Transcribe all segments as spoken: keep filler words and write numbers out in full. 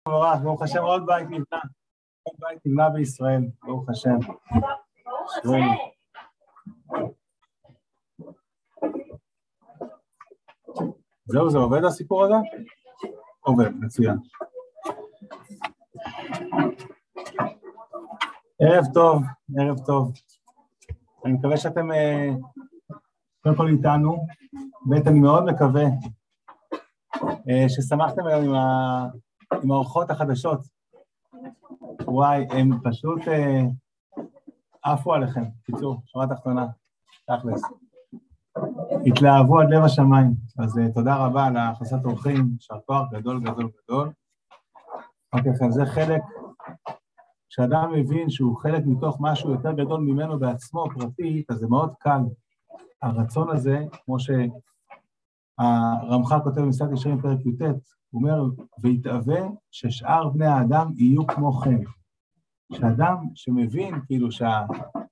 ברוך השם, עוד בית נבנה, עוד בית נבנה בישראל, ברוך השם. זהו, זה עובד הסיפור הזה? עובד, מצוין. ערב טוב, ערב טוב. אני מקווה שאתם קודם כל איתנו, בית אני מאוד מקווה ששמחתם היום עם ה... עם האורחות החדשות. וואי, הם פשוט עפו עליכם, קיצור, שורה תחתונה, תכלס. התלהבו עד לב השמיים, אז תודה רבה על הכנסת אורחים, יישר כוח גדול גדול גדול. אוקיי, לכם, זה חלק, כשאדם מבין שהוא חלק מתוך משהו יותר גדול ממנו בעצמו, פרטית, אז זה מאוד קל. הרצון הזה, כמו שהרמח"ל כותב במסילת ישרים פרק י"ט, הוא אומר, והתאווה ששאר בני האדם יהיו כמו כן. שאדם שמבין, כאילו, שה...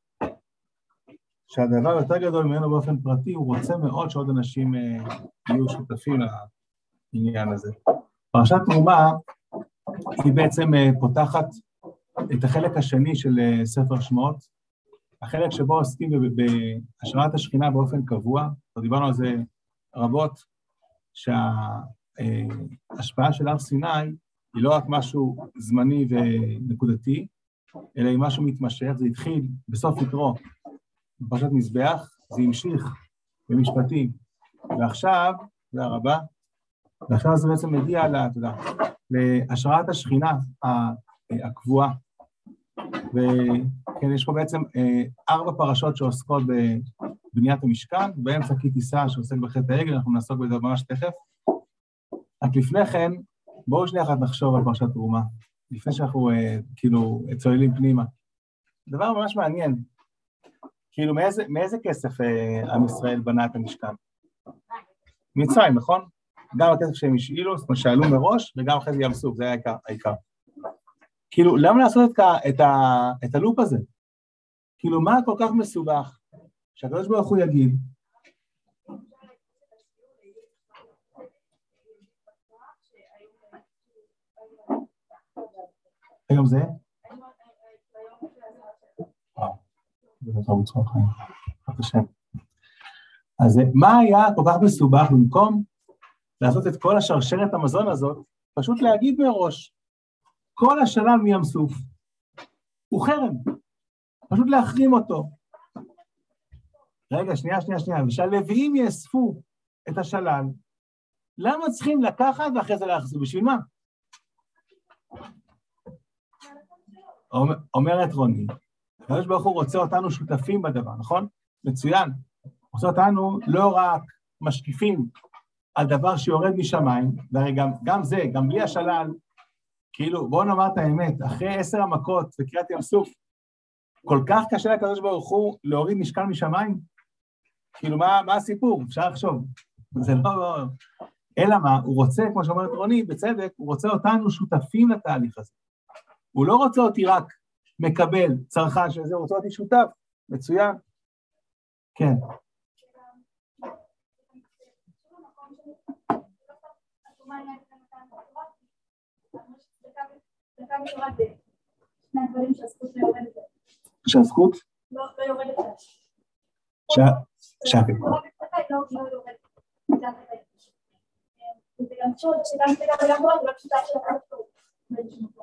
שהדבר יותר גדול ממנו באופן פרטי, הוא רוצה מאוד שעוד אנשים אה, יהיו שותפים לעניין הזה. פרשת תרומה היא בעצם אה, פותחת את החלק השני של אה, ספר שמות, החלק שבו עוסקים בהשראת השכינה באופן קבוע, דיברנו על זה רבות, שה... ההשפעה של הר סיני היא לא רק משהו זמני ונקודתי, אלא היא משהו מתמשך, זה התחיל בסוף יתרו, בפרשת מזבח, זה המשיך במשפטים, ועכשיו, זה הרבה, ועכשיו זה בעצם מגיע לה, תודה, להשראת השכינה הקבועה, וכן, יש פה בעצם ארבע פרשות שעוסקות בבניית המשכן, באמצע כי תישא שעוסק בחטא העגל, אנחנו נעסוק בזה ממש תכף, רק לפני כן, בואו שנייה אחת נחשוב על פרשת תרומה, לפני שאנחנו אה, כאילו צוללים פנימה. דבר ממש מעניין, כאילו מאיזה, מאיזה כסף אה, עם ישראל בנה את המשכן? מצרים, נכון? גם הכסף שהם השאילו, זאת אומרת שעלו מראש, וגם אחרי זה ים סוף, זה היה העיקר, העיקר. כאילו, למה לעשות את, את, את הלופ הזה? כאילו, מה כל כך מסובך? שהקדוש ברוך הוא יגיד, היום זה? אה, זה טוב לצחוק חיים, רק השם. אז מה היה כל כך מסובך במקום לעשות את כל השרשרת המזון הזאת, פשוט להגיד מראש, כל השלל מים סוף, הוא חרם, פשוט להחרים אותו. רגע, שנייה, שנייה, שנייה, ושהלוויים יאספו את השלל, למה צריכים לקחת ואחרי זה להחזיר? בשביל מה? אומרת רוני, הקדוש ברוך הוא רוצה אותנו שותפים בדבר, נכון? מצוין. רוצה אותנו לא רק משקיפים על דבר שיורד משמיים, והרי גם, גם זה, גם בלי השלל, כאילו, בואו נאמר את האמת, אחרי עשר המכות בקריאת ים סוף, כל כך קשה לקדוש ברוך הוא להוריד משקל משמיים? כאילו, מה, מה הסיפור? אפשר לחשוב. זה לא... אלא מה, הוא רוצה, כמו שאומרת רוני, בצדק, הוא רוצה אותנו שותפים לתהליך הזה. הוא לא רוצה אותי רק מקבל צרכן של זה, הוא רוצה אותי שותף, מצוין. כן. שהזכות? לא יורדת. שהזכות? לא יורדת. זה גם שוד, שגם זה גם וגם לא, זה לא פשוטה של הקדוש.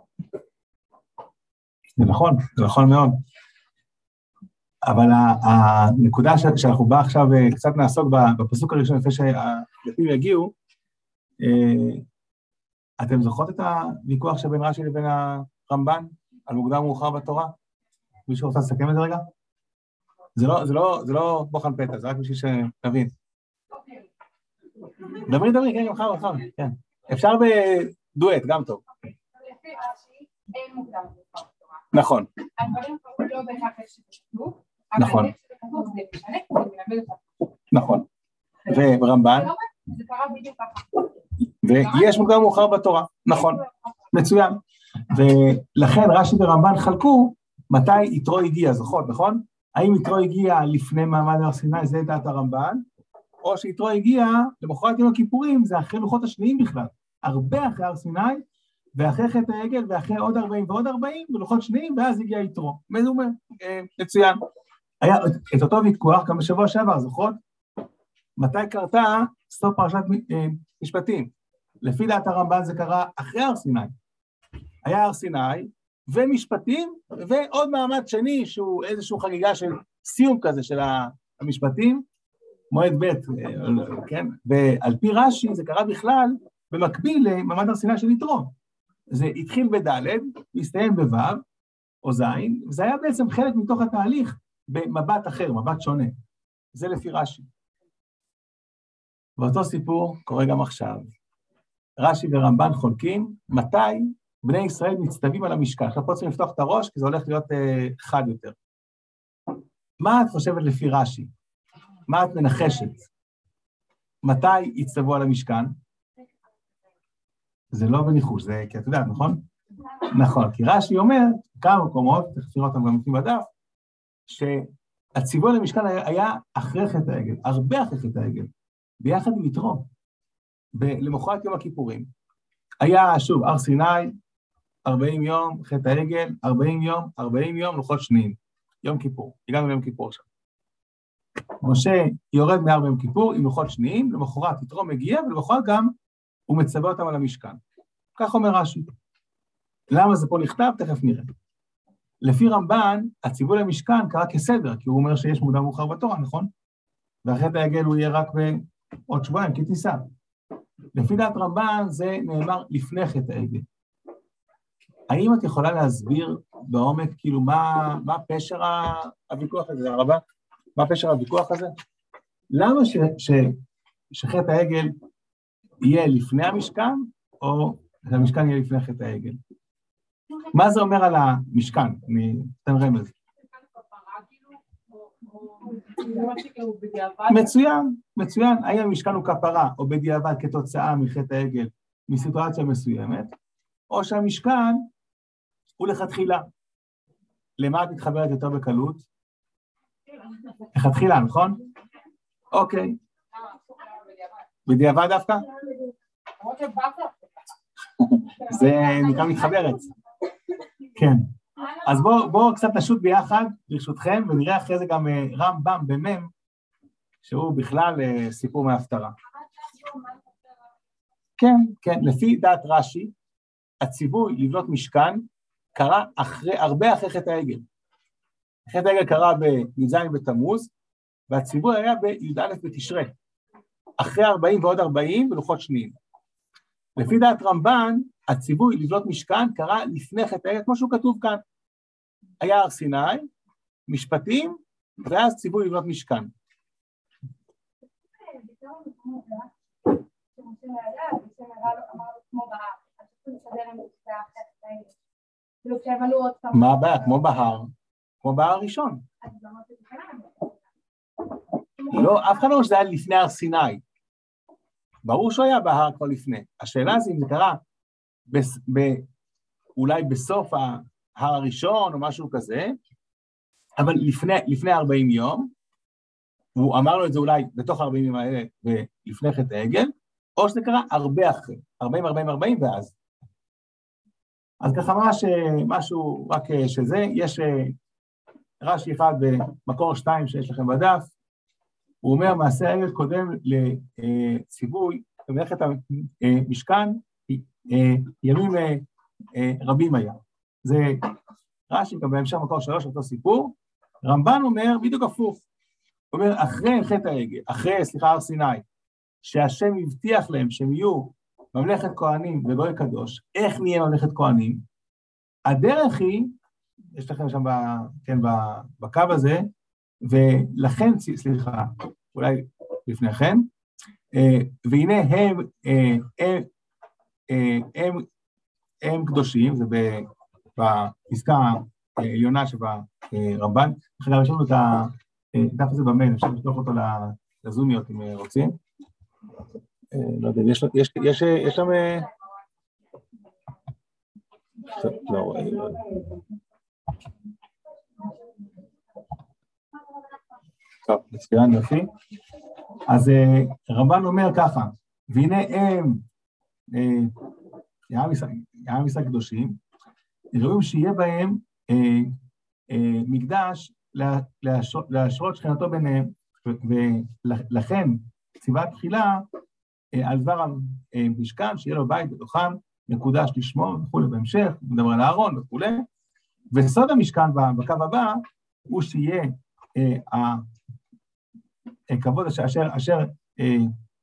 זה נכון, זה נכון מאוד. אבל הנקודה שאנחנו בא עכשיו קצת נעסוק בפסוק הראשון, לפני שהדפים יגיעו, אתם זוכרות את הוויכוח שבין רש"י לבין הרמב"ן, על מוקדם ומאוחר בתורה? מישהו רוצה לסכם את זה רגע? זה לא, זה לא, זה לא בוחן פתע, זה רק בשביל שנבין. דברי, דברי, כן, מחר, מחר, כן. אפשר בדואט, גם טוב. לפי רש"י, אין מוקדם ומאוחר. נכון. הדברים לא בהכרח שכתוב, אבל זה כתוב זה משנה, זה מלמד אותה. נכון. ורמב"ן? זה קרה בדיוק ככה. ויש מוקדם מאוחר בתורה, נכון, מצוין. ולכן רש"י ורמב"ן חלקו מתי יתרו הגיע, זוכות, נכון? האם יתרו הגיע לפני מעמד הר סיני, זה דעת הרמב"ן, או שיתרו הגיע למחרת יום הכיפורים, זה אחרי לוחות השניים בכלל, הרבה אחרי הר סיני, ואחרי חטא העגל, ואחרי עוד ארבעים ועוד ארבעים, בלוחות שניים, ואז הגיע יתרו. מזומה, מצוין. היה את אותו ויכוח גם בשבוע שעבר, זוכרות? מתי קרתה סוף פרשת משפטים? לפי דעת הרמב"ן זה קרה אחרי הר סיני. היה הר סיני, ומשפטים, ועוד מעמד שני, שהוא איזשהו חגיגה של סיום כזה של המשפטים, מועד ב', כן? ועל פי רש"י זה קרה בכלל במקביל למעמד הר סיני של יתרו. זה התחיל בד' והסתיים בו' או ז', וזה היה בעצם חלק מתוך התהליך במבט אחר, מבט שונה. זה לפי רש"י. ואותו סיפור קורה גם עכשיו. רש"י ורמב"ן חולקים מתי בני ישראל מצטווים על המשכן. עכשיו פה צריכים לפתוח את הראש, כי זה הולך להיות אה, חד יותר. מה את חושבת לפי רש"י? מה את מנחשת? מתי יצטוו על המשכן? זה לא בניחוש, זה כי את יודעת, נכון? נכון, כי רש"י אומר, כמה מקומות, תכף נראה אותם גם לפני בדף, שהציווי על המשכן היה אחרי חטא העגל, הרבה אחרי חטא העגל, ביחד עם יתרו, למחרת יום הכיפורים. היה, שוב, הר סיני, ארבעים יום, חטא העגל, ארבעים יום, ארבעים יום, לוחות שניים, יום כיפור, הגענו ליום כיפור שם. משה יורד מהר ביום כיפור עם לוחות שניים, למחרת יתרו מגיע, ולמחרת גם הוא מצווה אותם על המשכן. כך אומר רש"י. למה זה פה נכתב? תכף נראה. לפי רמב"ן, הציווי למשכן קרה כסדר, כי הוא אומר שיש מוקדם מאוחר בתורה, נכון? והחטא העגל הוא יהיה רק בעוד שבועיים, כי תיסע. לפי דעת רמב"ן זה נאמר לפני חטא העגל. האם את יכולה להסביר בעומק, כאילו, מה, מה פשר הוויכוח הזה, הרבה? מה פשר הוויכוח הזה? למה ש, ש, שחטא העגל יהיה לפני המשכן, או שהמשכן יהיה לפני חטא העגל? מה זה אומר על המשכן? אני אתן רמז. מצוין, מצוין. האם המשכן הוא כפרה, או בדיעבד כתוצאה מחטא העגל, מסיטואציה מסוימת, או שהמשכן הוא לכתחילה. למה את מתחברת יותר בקלות? לכתחילה, נכון? אוקיי. בדיעבד דווקא? זה נקרא מתחברת. כן. אז בואו בוא קצת נשוט ביחד, ברשותכם, ונראה אחרי זה גם רמב"ם במם, שהוא בכלל סיפור מההפטרה. כן, כן, לפי דעת רש"י, הציווי לבנות משכן קרה אחרי, הרבה אחרי חטא העגל. חטא העגל קרה בי"ז בתמוז, והציווי היה בי"א בתשרי, אחרי ארבעים ועוד ארבעים בלוחות שניים. לפי דעת רמב"ן, הציווי לבנות משכן קרה לפני חטא העגל, כמו שהוא כתוב כאן. היה הר סיני, משפטים, ואז ציווי לבנות משכן. מה הבעיה? כמו בהר, כמו בהר הראשון. לא, אף אחד לא שזה היה לפני הר סיני. ברור שהוא היה בהר כבר לפני. השאלה זה אם זה קרה אולי בסוף ההר הראשון או משהו כזה, אבל לפני ארבעים יום, הוא אמר לו את זה אולי בתוך ארבעים יום האלה ולפני חטא העגל, או שזה קרה הרבה אחרי, ארבעים, ארבעים, ארבעים ואז. אז ככה ממש משהו רק שזה, יש רש"י אחד במקור שתיים שיש לכם בדף, הוא אומר מעשה העגל קודם לציווי, במלאכת המשכן, ימים רבים היה. זה רש"י גם בהמשך מקור שלוש, אותו סיפור, רמב"ן אומר בדיוק הפוך, הוא אומר אחרי חטא העגל, אחרי, סליחה, הר סיני, שהשם הבטיח להם שהם יהיו ממלכת כהנים וגוי קדוש, איך נהיה ממלכת כהנים? הדרך היא, יש לכם שם ב, כן, בקו הזה, ולכן, סליחה, אולי לפניכם, והנה הם, הם, הם, הם קדושים, זה בפסקה העליונה שברמב"ן, אחרי יש לנו את הדף הזה במייל, אפשר לשלוח אותו לזומיות אם רוצים. לא יודע, יש, יש, יש, יש שם... לא רואה, לא יודע. טוב, מצוין, יופי. אז רמב"ן אומר ככה, והנה הם, עם ישראל קדושים, ראויים שיהיה בהם אה, אה, מקדש להשרות שכינתו ביניהם, ולכן ציווה תחילה אה, על דבר המשכן, שיהיה לו בית בתוכם, מקודש לשמו וכו' בהמשך, מדבר על הארון וכו', וסוד המשכן בקו הבא, הוא שיהיה אה, הכבוד אשר, אשר, אשר אה,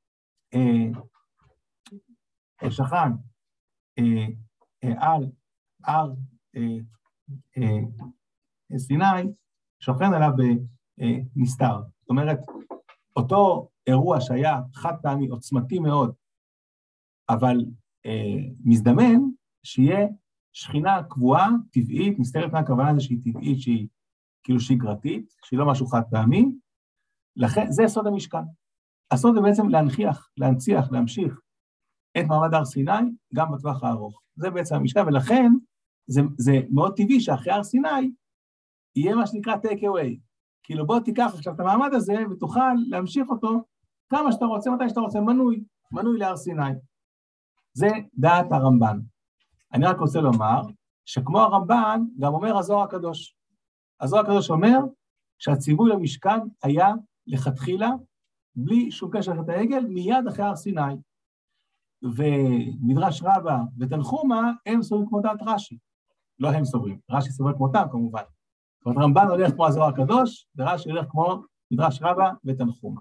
אה, שכן אה, אה, על הר אה, אה, סיני, שוכן עליו בנסתר. זאת אומרת, אותו אירוע שהיה חד פעמי, עוצמתי מאוד, אבל אה, מזדמן שיהיה שכינה קבועה, טבעית, מסתרת מהכוונה זה שהיא טבעית, שהיא כאילו שגרתית, שהיא לא משהו חד פעמי, לכן זה סוד המשכן. הסוד זה בעצם להנכיח, להנציח, להמשיך את מעמד הר סיני, גם בטווח הארוך. זה בעצם המשכן, ולכן זה, זה מאוד טבעי שאחרי הר סיני יהיה מה שנקרא take away. כאילו בוא תיקח עכשיו את המעמד הזה ותוכל להמשיך אותו כמה שאתה רוצה, מתי שאתה רוצה, מנוי, מנוי להר סיני. זה דעת הרמב"ן. אני רק רוצה לומר שכמו הרמב"ן גם אומר הזוהר הקדוש. הזוהר הקדוש אומר שהציווי למשכן היה לכתחילה, בלי שום קשר לחטא העגל, מיד אחרי הר סיני. ומדרש רבה ותנחומה הם סוברים כמו דעת רש"י. לא הם סוברים, רש"י סובר כמותם כמובן. זאת אומרת, רמב"ן הולך כמו הזוהר הקדוש, ורש"י הולך כמו מדרש רבה ותנחומה.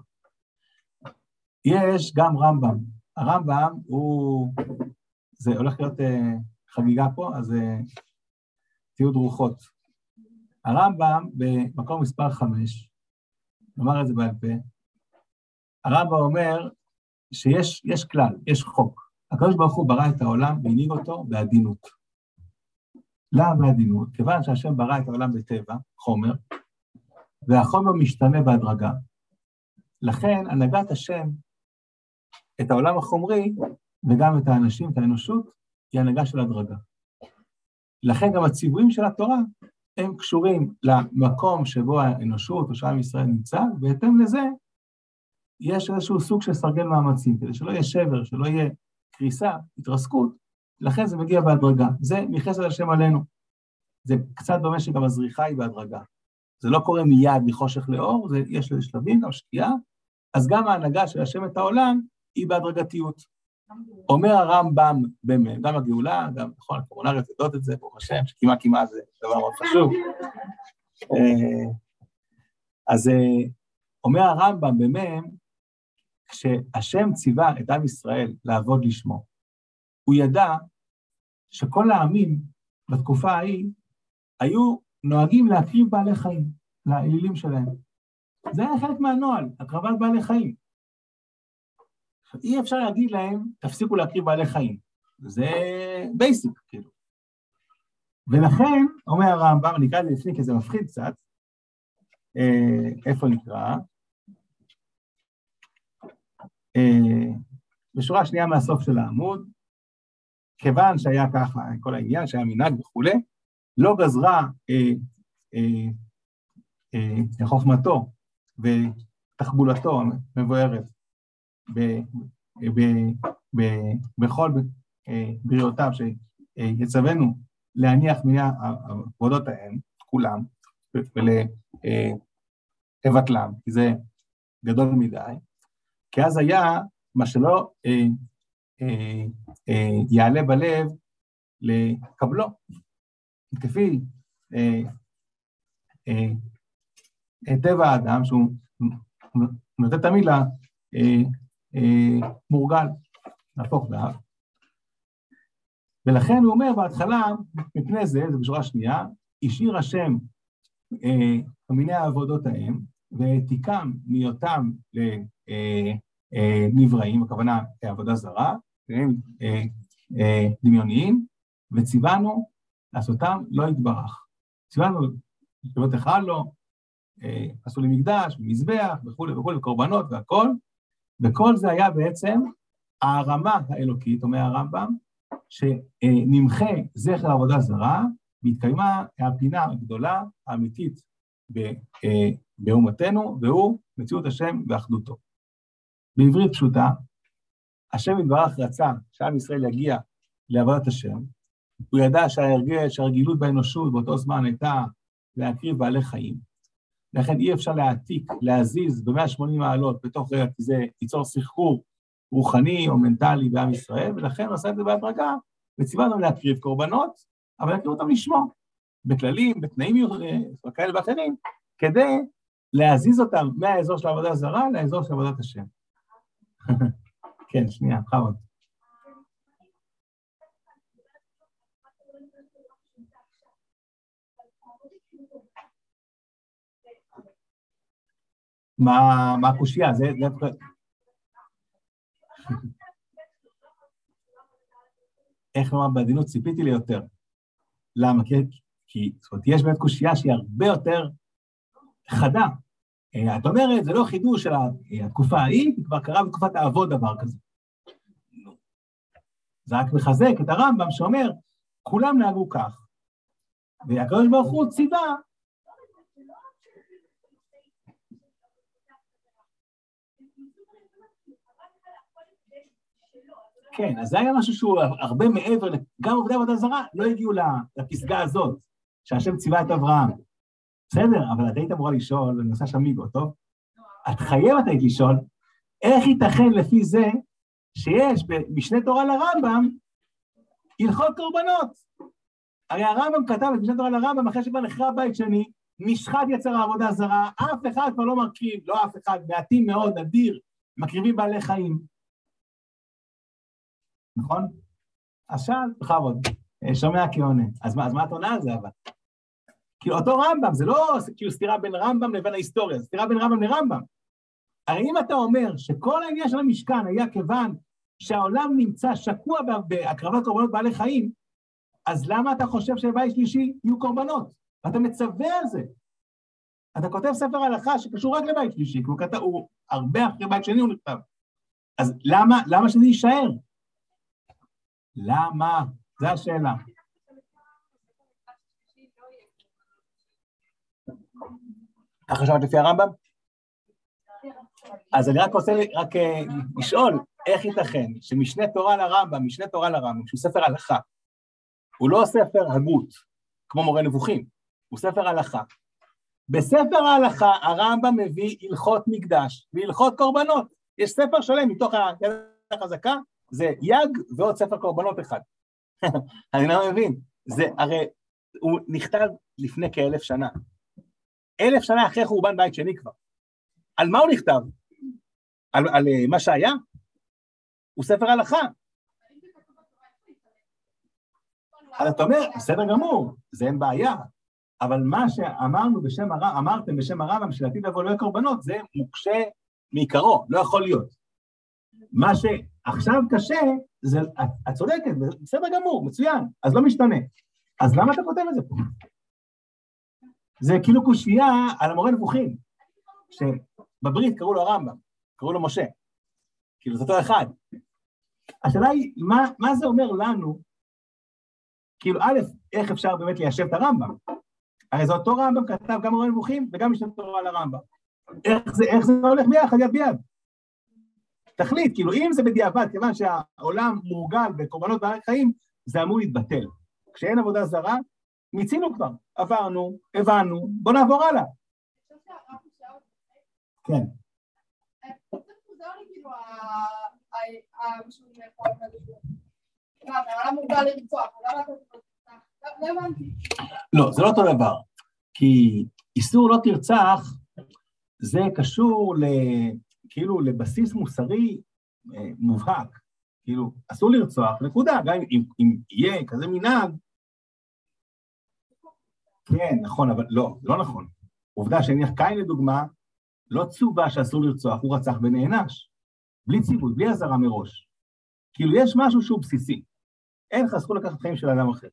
יש גם רמב"ם. הרמב"ם הוא, זה הולך להיות uh, חגיגה פה, אז uh, תהיו דרוכות. הרמב"ם במקום מספר חמש, נאמר את זה בעל פה, הרמב"ם אומר שיש יש כלל, יש חוק. הקדוש ברוך הוא ברא את העולם והנהיג אותו בעדינות. למה בעדינות? כיוון שהשם ברא את העולם בטבע, חומר, והחומר משתנה בהדרגה. לכן הנהגת השם את העולם החומרי, וגם את האנשים, את האנושות, היא הנהגה של הדרגה. לכן גם הציוויים של התורה, הם קשורים למקום שבו האנושות או שעם ישראל נמצא, ובהתאם לזה, יש איזשהו סוג של סרגל מאמצים, כדי שלא יהיה שבר, שלא יהיה קריסה, התרסקות, לכן זה מגיע בהדרגה. זה מחסד השם עלינו. זה קצת דומה שגם הזריחה היא בהדרגה. זה לא קורה מיד מחושך לאור, זה, יש לזה שלבים, גם שקיעה, אז גם ההנהגה של השם את העולם, היא בהדרגתיות. אומר הרמב"ם באמת, גם הגאולה, גם נכון, הקומונריות יודעות את זה, ברוך השם, שכמעט כמעט זה דבר מאוד חשוב. אז אומר הרמב"ם באמת, כשהשם ציווה את עם ישראל לעבוד לשמו, הוא ידע שכל העמים בתקופה ההיא היו נוהגים להקריב בעלי חיים, לאלילים שלהם. זה היה חלק מהנוהל, הקרבת בעלי חיים. אי אפשר להגיד להם, תפסיקו להקריב בעלי חיים. זה בייסיק, כאילו. ולכן, אומר הרמב"ם, אני אקרא את זה לפני, כי זה מפחיד קצת, אה, איפה נקרא? אה, בשורה שנייה מהסוף של העמוד, כיוון שהיה ככה, כל העניין, שהיה מנהג וכו', לא גזרה אה, אה, אה, חוכמתו ותחבולתו מבוארת, בכל בריאותיו שיצוונו להניח מהעבודות ההם, כולם, ולבטלם, כי זה גדול מדי, כי אז היה מה שלא יעלה בלב לקבלו, כפי טבע האדם, שהוא נותן תמיד לה, מורגל, להפוך דף, ולכן הוא אומר בהתחלה, מפני זה, זה בשורה שנייה, השאיר השם מיני העבודות ההם, ותיקם מהיותם לנבראים, הכוונה עבודה זרה, דמיוניים, וציוונו לעשותם לא יתברך. ציוונו שלא תאכל לו, עשו לי מקדש, מזבח וכו' וכו', וקורבנות והכל, וכל זה היה בעצם הרמה האלוקית, אומר הרמב"ם, שנמחה זכר עבודה זרה, והתקיימה הפינה הגדולה, האמיתית באומתנו, והוא מציאות השם ואחדותו. בעברית פשוטה, השם יתברך רצה שעם ישראל יגיע לעבודת השם, הוא ידע שההרגל, שהרגילות באנושות באותו זמן הייתה להקריב בעלי חיים. לכן אי אפשר להעתיק, להזיז ב-מאה ושמונים מעלות בתוך רגע, כי זה ייצור סחרור רוחני או מנטלי בעם ישראל, ולכן הוא עשה את זה בהדרגה, וציווה אותם להקריב קורבנות, אבל להקריב אותם לשמו, בכללים, בתנאים כאלה ואחרים, כדי להזיז אותם מהאזור של העבודה הזרה לאזור של עבודת השם. כן, שנייה, חבוד. מה הקושייה? זה... איך לומר בעדינות? ציפיתי לי יותר. למה? כי זאת אומרת, יש באמת קושייה שהיא הרבה יותר חדה. את אומרת, זה לא חידוש של התקופה ההיא, כבר קרה בתקופת האבות דבר כזה. זה רק מחזק את הרמב"ם שאומר, כולם נהגו כך. והקדוש ברוך הוא ציווה, כן, אז זה היה משהו שהוא הרבה מעבר, גם עובדי עבודה זרה לא הגיעו לפסגה הזאת, שהשם ציווה את אברהם. בסדר, אבל את היית אמורה לשאול, ואני עושה שם מיגו, טוב? את חייבת היית לשאול, איך ייתכן לפי זה, שיש במשנה תורה לרמב"ם, הלכות קורבנות. הרי הרמב"ם כתב את משנה תורה לרמב"ם, אחרי שכבר נחרב בית שני, נשחט יצר העבודה זרה, אף אחד כבר לא מרכיב, לא אף אחד, מעטים מאוד, נדיר, מקריבים בעלי חיים. נכון? עכשיו, בכבוד, שומע כעונה. אז מה, אז מה את עונה על זה, אבל? כאילו, אותו רמב"ם, זה לא כאילו סתירה בין רמב"ם לבין ההיסטוריה, זה סתירה בין רמב"ם לרמב"ם. הרי אם אתה אומר שכל העניין של המשכן היה כיוון שהעולם נמצא שקוע בהקרבת קורבנות בעלי חיים, אז למה אתה חושב שבבית שלישי יהיו קורבנות? ואתה מצווה על זה. אתה כותב ספר הלכה שקשור רק לבית שלישי, כי הוא, כתב, הוא הרבה אחרי בית שני הוא נכתב. אז למה, למה שזה יישאר? למה? זו השאלה. אתה חשבת לפי הרמב"ם? אז אני רק רוצה רק לשאול, איך ייתכן שמשנה תורה לרמב"ם, משנה תורה לרמב"ם, שהוא ספר הלכה, הוא לא ספר הגות, כמו מורה נבוכים, הוא ספר הלכה. בספר ההלכה הרמב"ם מביא הלכות מקדש והלכות קורבנות. יש ספר שלם מתוך היד החזקה, זה יג ועוד ספר קורבנות אחד. אני לא מבין, זה הרי הוא נכתב לפני כאלף שנה. אלף שנה אחרי חורבן בית שני כבר. על מה הוא נכתב? על, על מה שהיה? הוא ספר הלכה. אז אתה אומר, בסדר גמור, זה אין בעיה, אבל מה שאמרנו בשם הרמב"ם, אמרתם בשם הרמב"ם של עתיד לבוא לא קורבנות, זה מוקשה מעיקרו, לא יכול להיות. מה שעכשיו קשה, זה, את, את צודקת, בסדר גמור, מצוין, אז לא משתנה. אז למה אתה כותב את זה פה? זה כאילו קושייה על המורה נבוכים, שבברית קראו לו הרמב"ם, קראו לו משה, כאילו זה אותו אחד. השאלה היא, מה, מה זה אומר לנו, כאילו א', איך אפשר באמת ליישב את הרמב"ם? הרי זה אותו רמב"ם כתב גם מורה נבוכים וגם משנה תורה על הרמב"ם. איך זה, איך זה הולך ביחד, יד ביד? תחליט, כאילו אם זה בדיעבד, כיוון שהעולם מורגל בקורבנות בעלי חיים, זה אמור להתבטל. כשאין עבודה זרה, מיצינו כבר, עברנו, הבנו, בוא נעבור הלאה. כן. לא, זה לא אותו דבר, כי איסור לא תרצח, זה קשור ל... כאילו לבסיס מוסרי מובהק, כאילו אסור לרצוח, נקודה, גם אם, אם יהיה כזה מנהג, כן, נכון, אבל לא, לא נכון. עובדה שנניח קין לדוגמה, לא צובה שאסור לרצוח, הוא רצח ונענש, בלי ציווי, בלי אזהרה מראש. כאילו יש משהו שהוא בסיסי, אין לך זכות לקחת חיים של אדם אחר.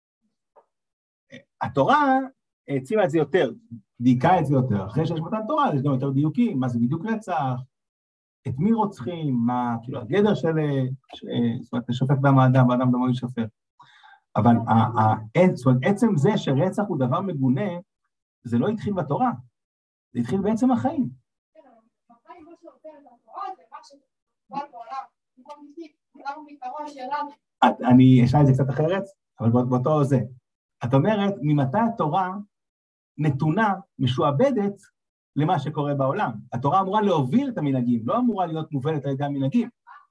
התורה הציבה את זה יותר, דייקה את זה יותר, אחרי שיש מתן תורה, יש גם יותר דיוקים, מה זה בדיוק רצח, את מי רוצחים, מה, כאילו, הגדר של, זאת אומרת, לשופט בם האדם, האדם דמו ישפט. אבל, זאת אומרת, עצם זה שרצח הוא דבר מגונה, זה לא התחיל בתורה, זה התחיל בעצם החיים. כן, אבל בחיים מה שעובר את התורה, זה מה שבא בעולם, במקום ניסי, כולנו מתארו השאלה. אני אשאל את זה קצת אחרת, אבל באותו זה. את אומרת, ממתי התורה נתונה, משועבדת למה שקורה בעולם. התורה אמורה להוביל את המנהגים, לא אמורה להיות מובלת על ידי המנהגים.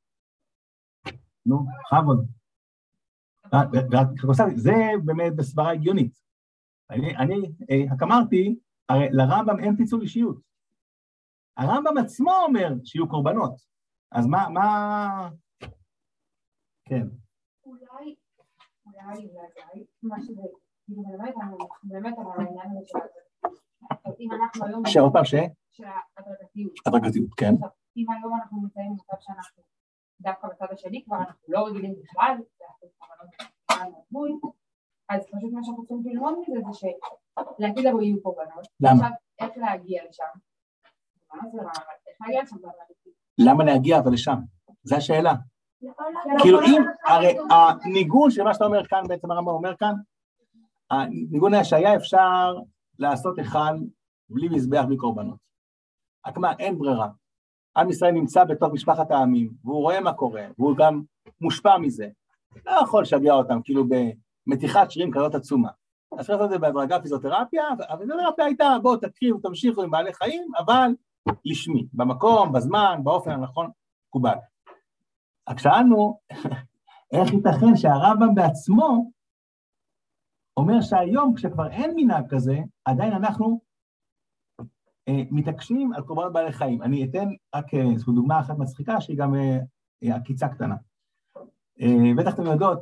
נו, חבוד. זה באמת בסברה הגיונית. אני, אני, רק אמרתי, הרי לרמב"ם אין פיצול אישיות. הרמב"ם עצמו אומר שיהיו קורבנות. אז מה, מה... כן. אולי, אולי, אולי, מה שזה, באמת, באמת, אבל העניין הזה של זה. אם אנחנו היום... שעוד פעם, ש? של ההדרגתיות. הדרגתיות, כן. אם היום אנחנו נמצאים במצב שאנחנו דווקא בצד השני, כבר אנחנו לא רגילים בכלל, לעשות קורבנות בכלל מהגבול, אז פשוט מה שאנחנו צריכים ללמוד מזה זה שלהגיד לנו יהיו קורבנות. למה? עכשיו, איך להגיע לשם? איך להגיע לשם? למה להגיע אבל לשם? זו השאלה. כאילו אם, הרי הניגון של מה שאתה אומר כאן, בעצם הרמב"ם אומר כאן, הניגון היה שהיה אפשר לעשות היכל בלי מזבח, בלי קורבנות. רק מה, אין ברירה. עם ישראל נמצא בתוך משפחת העמים, והוא רואה מה קורה, והוא גם מושפע מזה. לא יכול לשגע אותם, כאילו במתיחת שרירים כזאת עצומה. אז צריך לעשות את זה בהדרגה פיזיותרפיה, הפיזיותרפיה הייתה, בואו תקריבו, תמשיכו עם בעלי חיים, אבל לשמי, במקום, בזמן, באופן הנכון, קובל. רק שאלנו, איך ייתכן שהרמב"ם בעצמו אומר שהיום, כשכבר אין מנהג כזה, עדיין אנחנו אה, מתעקשים על קורבנות בעלי חיים. אני אתן רק אה, דוגמה אחת מצחיקה, שהיא גם אה, עקיצה קטנה. אה, בטח אתם יודעות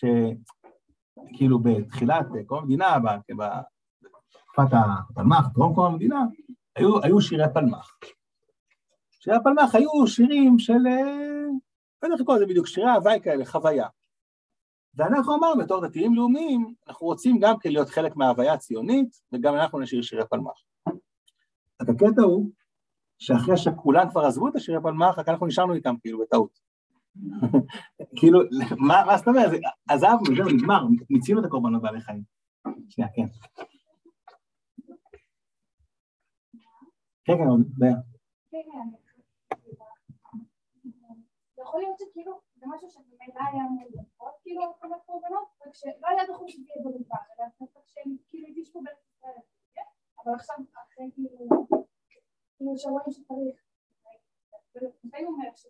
שכאילו בתחילת קום המדינה, בתקופת הפלמ"ח, קום קום המדינה, היו, היו שירי פלמ"ח. שירי הפלמ"ח היו שירים של... לא יודע איך לקרוא לזה בדיוק, שירי הוואי כאלה, חוויה. ואנחנו אמרנו, בתור דתיים לאומיים, אנחנו רוצים גם כן להיות חלק מההוויה הציונית, וגם אנחנו נשאיר שירי פלמ"ח. אז הקטע הוא, שאחרי שכולם כבר עזבו את השירי פלמ"ח, רק אנחנו נשארנו איתם כאילו בטעות. כאילו, מה, מה זאת אומרת? עזבנו, זהו, נגמר, מצינו את הקורבנות בעלי חיים. שנייה, כן. כן, כן, עוד בעיה. כן, כן. יכול להיות שכאילו, זה משהו שבמילה היה אמור לקרות, כאילו, הקורבנות קורבנות, רק שלא היה דחוף שזה יהיה במדבר, אלא שהם כאילו הגישו בארץ ישראל, אבל עכשיו, אחרי כאילו, כאילו שרואים שצריך, ולפעמים הוא אומר ש...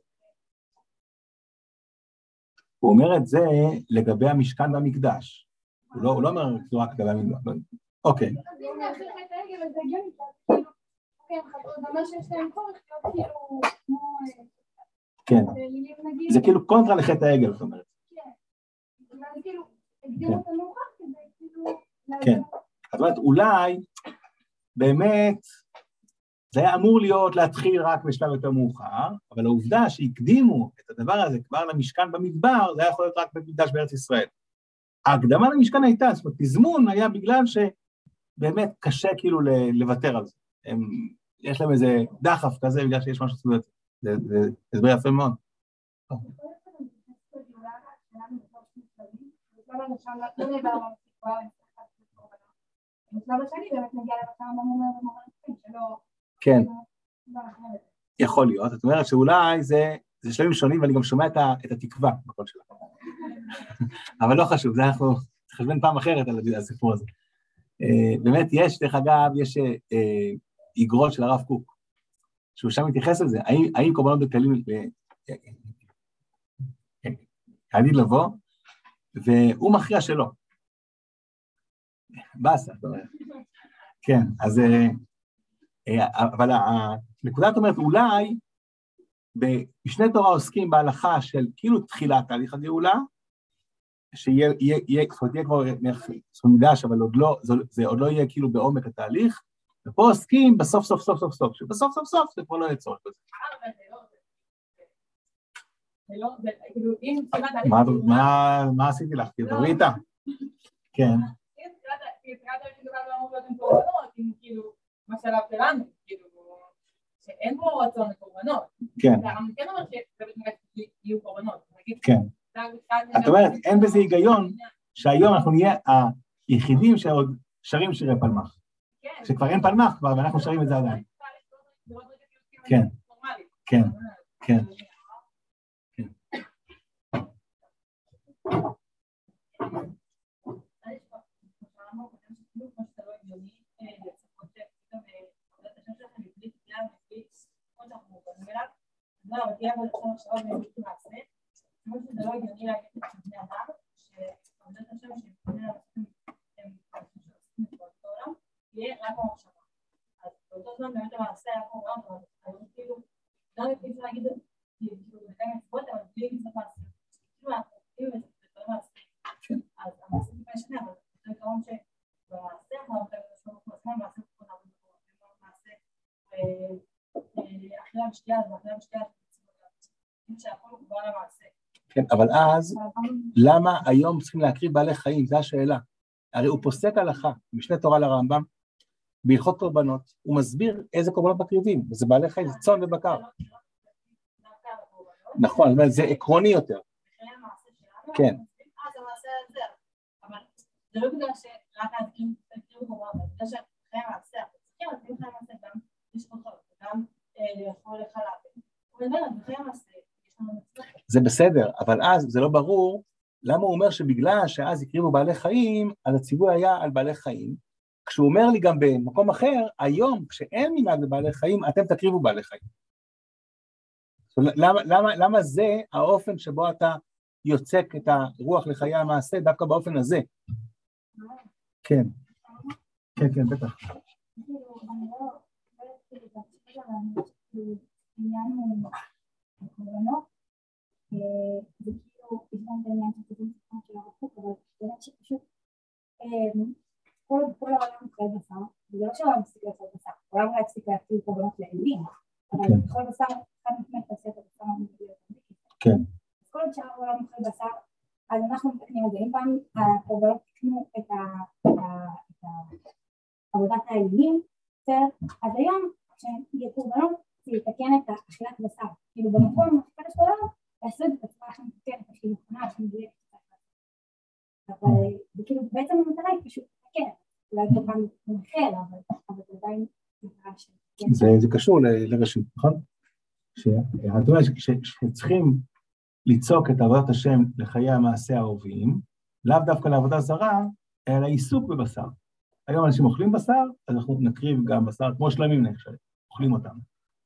הוא אומר את זה לגבי המשכן והמקדש. הוא לא אומר רק לגבי המקדש. אוקיי. אז אם להחליט את העגל, אז זה הגיוני, כאילו, אוקיי, זה אומר שיש להם צורך, כאילו, כמו... כן, זה כאילו קונטרה לחטא העגל, זאת אומרת. כן, זה כאילו, הגדירו את המאוחר כזה, כאילו... כן, זאת אומרת, אולי, באמת, זה היה אמור להיות להתחיל רק בשלב יותר מאוחר, אבל העובדה שהקדימו את הדבר הזה כבר למשכן במדבר, זה היה יכול להיות רק במקדש בארץ ישראל. ההקדמה למשכן הייתה, זאת אומרת, תזמון היה בגלל שבאמת קשה כאילו לוותר על זה. יש להם איזה דחף כזה, בגלל שיש משהו סביב זה. זה הסבר יפה מאוד. כן, יכול להיות. זאת אומרת שאולי זה שלבים שונים, ואני גם שומע את התקווה בכל שלב. אבל לא חשוב, זה אנחנו חשבן פעם אחרת על הסיפור הזה. באמת יש, דרך אגב, יש איגרות של הרב קוק, שהוא שם מתייחס לזה, האם, האם קורבנות בכלים, העדיד לבוא, והוא מכריע שלא. בסה, זאת אומרת. כן, אז, אבל הנקודת אומרת, אולי, בשני תורה עוסקים בהלכה של כאילו תחילת תהליך הגאולה, שיהיה, יהיה, יהיה, זאת אומרת, יהיה כבר מקדש, אבל עוד לא, זה עוד לא יהיה כאילו בעומק התהליך, ופה עוסקים בסוף סוף סוף סוף סוף, שבסוף סוף סוף זה כבר לא יהיה צורך בזה. מה עשיתי לך? תראי איתה. כן. מה שלב שלנו, שאין פה רצון לקורבנות. כן. כן אומר שיהיו קורבנות. כן. את אומרת, אין בזה היגיון שהיום אנחנו נהיה היחידים שעוד שרים שירי פלמ"ח. שכבר אין פלמ"ח כבר, ואנחנו שרים את זה עדיין. כן, כן, כן. לא, אבל תהיה בלכם עכשיו בלתי מעשה, כמו שזה לא הגיוני להגיד את בני אדם, שעבודת השם שבני אדם הם שעושים את אותו עולם, יהיה רק במחשבה. אז באותו זמן באמת המעשה היה פה עולם, אבל היום כאילו, גם אם אפשר להגיד, כאילו, זה כאן מצוות, אבל בלי מצוות מעשה. כאילו, אנחנו עובדים את זה, זה לא מעשה. אז המעשה טיפה שני, אבל זה עיקרון שבמעשה, אנחנו לא חייבים לשמור כמו עצמם, מעשה כמו נעבוד בכל מעשה, אחרי המשקיעה, ואחרי המשקיעה, שהכל הוא כבר למעשה. כן, אבל אז, למה היום צריכים להקריב בעלי חיים? זו השאלה. הרי הוא פוסק הלכה, משנה תורה לרמב"ם, בהלכות קורבנות, הוא מסביר איזה קורבנות מקריבים, וזה בעלי חיים, זה צאן ובקר. נכון, זה עקרוני יותר. כן. אז המעשה הזה, אבל זה לא בגלל שרק להקריב קורבנות, בגלל שאחרי המעשה, צריכים להקריב אחרי המעשה גם לשפוטות, וגם לאכול לחלב. הוא מדבר, אחרי המעשה, זה בסדר, אבל אז זה לא ברור למה הוא אומר שבגלל שאז הקריבו בעלי חיים, אז הציווי היה על בעלי חיים, כשהוא אומר לי גם במקום אחר, היום כשאין מנהג לבעלי חיים, אתם תקריבו בעלי חיים. למה, למה, למה זה האופן שבו אתה יוצק את הרוח לחיי המעשה, דווקא באופן הזה? כן, כן, כן, בטח. הקורבנות, זה כאילו, יש גם בעניין שכתוב ספר של הרחוק, אבל באמת שפשוט כל העולם מפחיד בשר, וזה לא שהעולם מפסיק לעשות בשר, העולם לא יפסיק להפסיק קורבנות לאלים, אבל בכל בשר, אחד מפני תעשה את הבשר המביא אותם. כן. אז כל עוד שהעולם מפחיד בשר, אז אנחנו מתקנים את זה. אם פעם הקורבנות תקנו את עבודת האלים, אז היום, כשיהיה קורבנות, זה יתקן את אכילת בשר. כאילו במקום אכילת השלום, לעשות את הצבעה הכי מתקנת, הכי נכונה, הכי מדויקת. אבל כאילו בעצם המטרה היא פשוט לתקן. אולי כל פעם מנחל, אבל זה עדיין מטרה של... זה קשור לראשית, נכון? זאת אומרת שצריכים ליצוק את עבודת השם לחיי המעשה האהובים, לאו דווקא לעבודה זרה, אלא עיסוק בבשר. היום אנשים אוכלים בשר, אז אנחנו נקריב גם בשר, כמו שלמים נחשב, אוכלים אותם.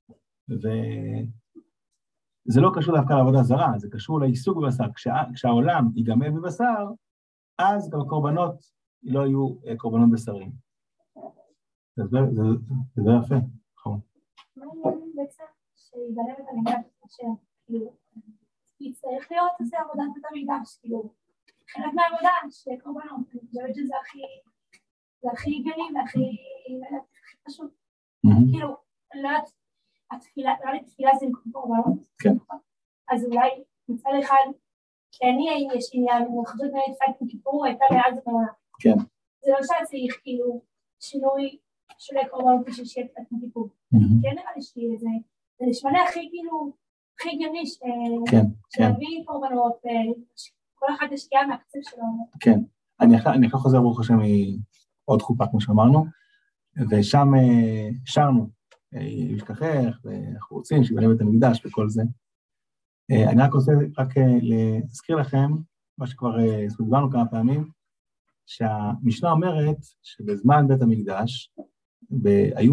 וזה לא קשור דווקא לעבודה זרה, זה קשור לעיסוק בבשר. כשה, כשהעולם ייגמל בבשר, אז גם הקורבנות לא יהיו קורבנות בשרים. זה, זה, זה, זה יפה, נכון. מה העניין בעצם שיגמל את המקדש השם? כאילו, יצטרך להיות איזה עבודת את המקדש, כאילו, חלק מהעבודה שקורבנות, אני חושבת שזה הכי, זה הכי הגיוני והכי פשוט. כאילו, לא יודעת, התפילה, נראה לי תפילה זה קורבנות. כן. אז אולי מצד אחד, כי אני יש עניין, אני חושבת שאני תפילת מכיפור, הייתה מאז הקורבנה. כן. זה לא שצריך כאילו שינוי של קורבנות בשביל שיהיה תפילת מכיפור. כן נראה לי שיהיה זה, זה נשמע לי הכי כאילו, הכי הגיוני שנביא קורבנות, כל אחד ישקיע מהקצב שלו. כן. אני אחר חוזר ברוך השם מעוד חופה, כמו שאמרנו, ושם שרנו. ישכחך, ואנחנו רוצים שיבנה בית המקדש וכל זה. אני רק רוצה רק להזכיר לכם, מה שכבר דיברנו כמה פעמים, שהמשנה אומרת שבזמן בית המקדש, היו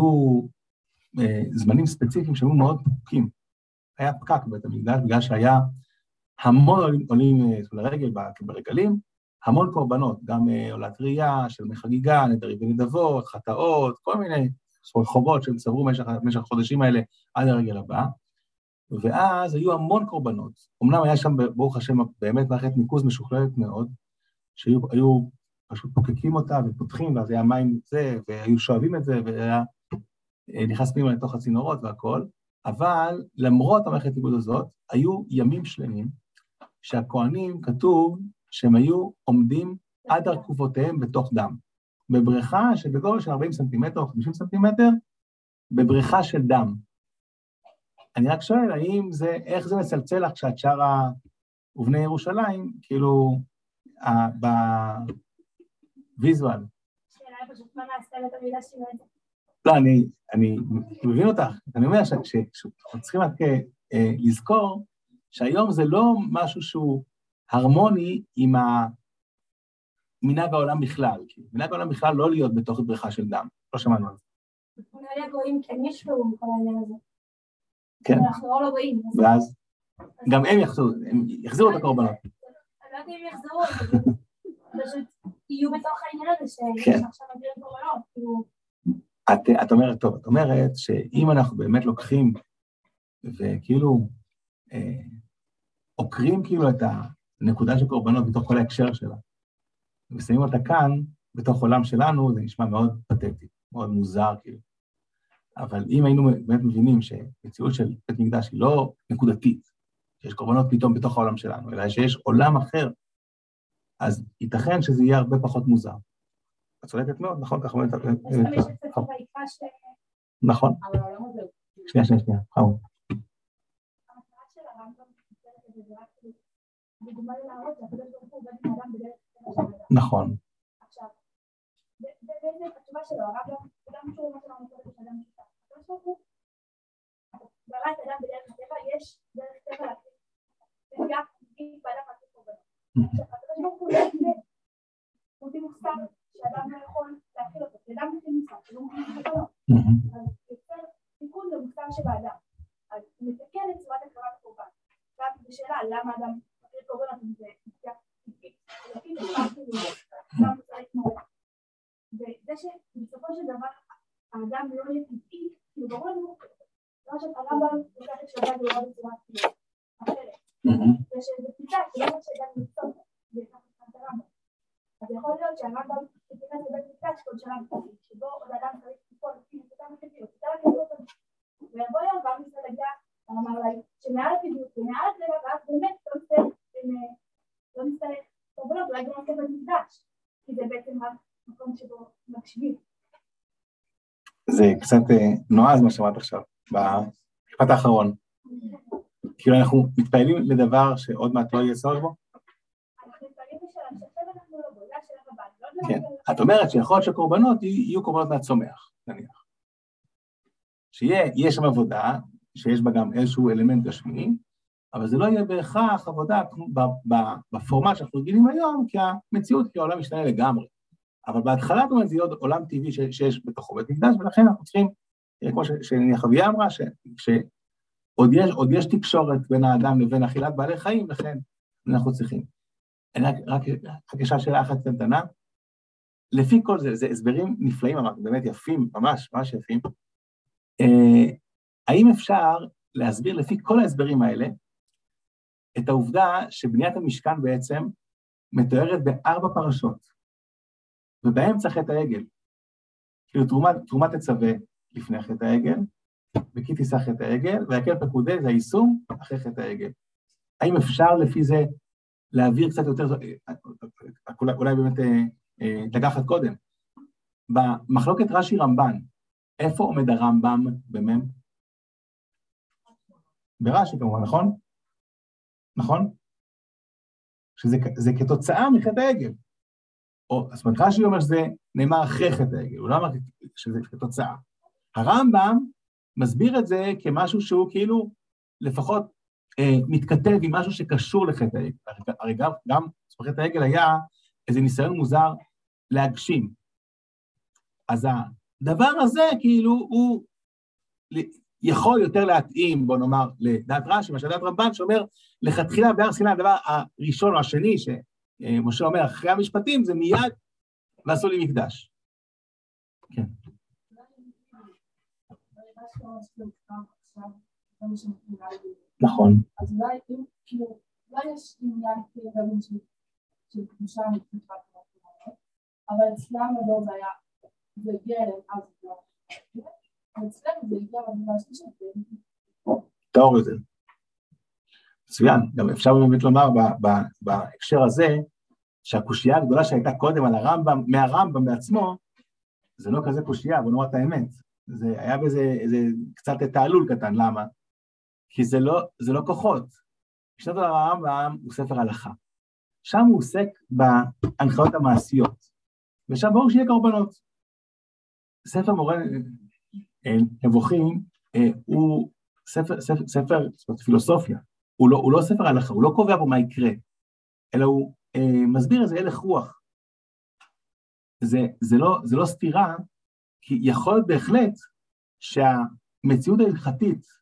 זמנים ספציפיים שהיו מאוד פקוקים. היה פקק בבית המקדש, בגלל שהיה המון עולים לרגל ברגלים, המון קורבנות, גם עולת ראייה, של מחגיגה, נדרים ונדבות, חטאות, כל מיני חובות שהם צברו במשך החודשים האלה עד הרגל הבא, ואז היו המון קורבנות. אמנם היה שם, ברוך השם, באמת מערכת ניקוז משוכללת מאוד, שהיו פשוט פוקקים אותה ופותחים, ואז היה מים זה, והיו שואבים את זה, והיה נכנס פנימה לתוך הצינורות והכל, אבל למרות המערכת ניקוז הזאת, היו ימים שלמים, שהכהנים כתוב שהם היו עומדים עד הרכובותיהם בתוך דם. בבריכה שבגובה של ארבעים סנטימטר או חמישים סנטימטר, בבריכה של דם. אני רק שואל, האם זה, איך זה מצלצל לך כשאת שרה ובני ירושלים, כאילו, בוויזואל? שאלה פשוט מה נעשה לתמידה שימד. לא, אני, אני מבין אותך, אני אומר שאנחנו צריכים רק לזכור, שהיום זה לא משהו שהוא הרמוני עם ה... מנהג העולם בכלל, כי מנהג העולם בכלל לא להיות בתוך בריכה של דם, לא שמענו על זה. נראה לי הגויים כן ישבו כל העניין הזה. כן. אנחנו לא רואים. ואז גם הם יחזרו, הם יחזרו את הקורבנות. אני לא יודעת אם יחזרו, אבל פשוט יהיו בתוך העניין הזה שעכשיו מביאים קורבנות, כאילו... את אומרת, טוב, את אומרת שאם אנחנו באמת לוקחים וכאילו עוקרים כאילו את הנקודה של קורבנות בתוך כל ההקשר שלה, ושמים אותה כאן, בתוך עולם שלנו, זה נשמע מאוד פתטי, מאוד מוזר כאילו. אבל אם היינו באמת מבינים שמציאות של בית מקדש היא לא נקודתית, שיש קורבנות פתאום בתוך העולם שלנו, אלא שיש עולם אחר, אז ייתכן שזה יהיה הרבה פחות מוזר. את צודקת מאוד, נכון? ככה אומרת... נכון. שנייה, שנייה, שנייה, חאו. נכון. עכשיו, באיזה התשובה שלו, הרב גם שהוא מה שאנחנו קוראים שאדם שיטה. אתה משהו הוא, ברא את אדם בדרך הטבע, יש דרך טבע להכיר. זה גם היא באדם להכיר קורבנות. עכשיו, אתה משהו הוא זה, הוא די מוסר שאדם לא יכול להכיר אותו, זה אדם נכי מוסר, שלא מוכן לקורבנות. אז יוצר תיקון למוסר שבאדם. אז הוא מתקן את צורת הקרבת הקורבן. ואז בשאלה, למה אדם מכיר קורבנות אם זה מציאה טבעית? לפי נשמע כאילו, גם צריך מורה. וזה שבסופו של דבר האדם לא יהיה טבעי, כאילו ברור לנו, לא שהרמב"ם לוקח את שאדם לראות בצורה אחרת. זה שזה פיצה, כי לא רק שאדם לצטות, זה תחת את הרמב"ם. אז יכול להיות שהרמב"ם תיכנס לבית מקדש כל שלב טבעי, שבו עוד אדם צריך לפעול לפי נקודה מטבעיות, תודה לטבעיות הזאת. ויבוא יום ועם ישראל הגיע, אמר לי, שמעל הטבעיות ומעל הטבע, ואז באמת לא נצטרך קורבנות, אולי גם עושה בית מקדש, כי זה בעצם רק מקום שבו מקשיבים. זה קצת נועז מה שאמרת עכשיו, במשפט האחרון. כאילו אנחנו מתפעלים לדבר שעוד מעט לא יהיה צורך בו? אנחנו מתפעלים בשלב, שעכשיו אנחנו לא בו, זה השלב הבא. כן, את אומרת שיכול להיות שקורבנות יהיו קורבנות מהצומח, נניח. שיהיה שם עבודה, שיש בה גם איזשהו אלמנט גשמי, אבל זה לא יהיה בהכרח עבודה בפורמט שאנחנו רגילים היום, כי המציאות, כי העולם משתנה לגמרי. אבל בהתחלה, זאת אומרת, זה יהיה עולם טבעי שיש בתוכו בית מקדש, ולכן אנחנו צריכים, כמו שחביה אמרה, שעוד יש, עוד יש תקשורת בין האדם לבין אכילת בעלי חיים, לכן אנחנו צריכים. אני רק, רק, רק אשאל שאלה אחת קטנה, לפי כל זה, זה הסברים נפלאים, אמרתי, באמת יפים, ממש, ממש יפים. אה, האם אפשר להסביר לפי כל ההסברים האלה, את העובדה שבניית המשכן בעצם מתוארת בארבע פרשות, ובאמצע חטא העגל. כאילו תרומת, תרומת תצווה לפני חטא העגל, וכי תישא חטא העגל, והקל פקודי זה היישום אחרי חטא העגל. האם אפשר לפי זה להעביר קצת יותר, אולי, אולי באמת אה, אה, לקחת קודם, במחלוקת רש"י רמב"ן, איפה עומד הרמב"ם במם? ברש"י כמובן, נכון? נכון? שזה כתוצאה מחטא העגל. או, זאת אומרת, רש"י אומר שזה נאמר אחרי חטא העגל, הוא לא אמר שזה כתוצאה. הרמב"ם מסביר את זה כמשהו שהוא כאילו לפחות אה, מתכתב עם משהו שקשור לחטא העגל. הרי גם, גם חטא העגל היה איזה ניסיון מוזר להגשים. אז הדבר הזה כאילו הוא יכול יותר להתאים, בוא נאמר, לדעת רש"י, מה שדעת רמב"ן שאומר, לכתחילה בהר סיני הדבר הראשון או השני, שמשה אומר, אחרי המשפטים, זה מיד ועשו לי מקדש. כן. נכון. אז אולי, כאילו, אולי יש עניין כאילו של קדושה מתקדמת, אבל אצלם הדור זה היה, זה הגיע אליהם אז זה לא. אבל אצלנו זה הגיע לדבר שלישית. טוב יותר. מצוין, גם אפשר באמת לומר בהקשר הזה, שהקושייה הגדולה שהייתה קודם על הרמב"ם, מהרמב"ם בעצמו, זה לא כזה קושייה, בוא נאמר את האמת. זה היה בזה איזה קצת תעלול קטן, למה? כי זה לא, זה לא כוחות. משנת הרמב"ם הוא ספר הלכה. שם הוא עוסק בהנחיות המעשיות, ושם ברור שיהיה קורבנות. ספר מורה נבוכים הוא ספר, ספר, ספר, זאת אומרת, פילוסופיה. הוא לא, הוא לא ספר הלכה, הוא לא קובע בו מה יקרה, אלא הוא אה, מסביר איזה הלך רוח. זה, זה, לא, זה לא סתירה, כי יכול להיות בהחלט שהמציאות ההלכתית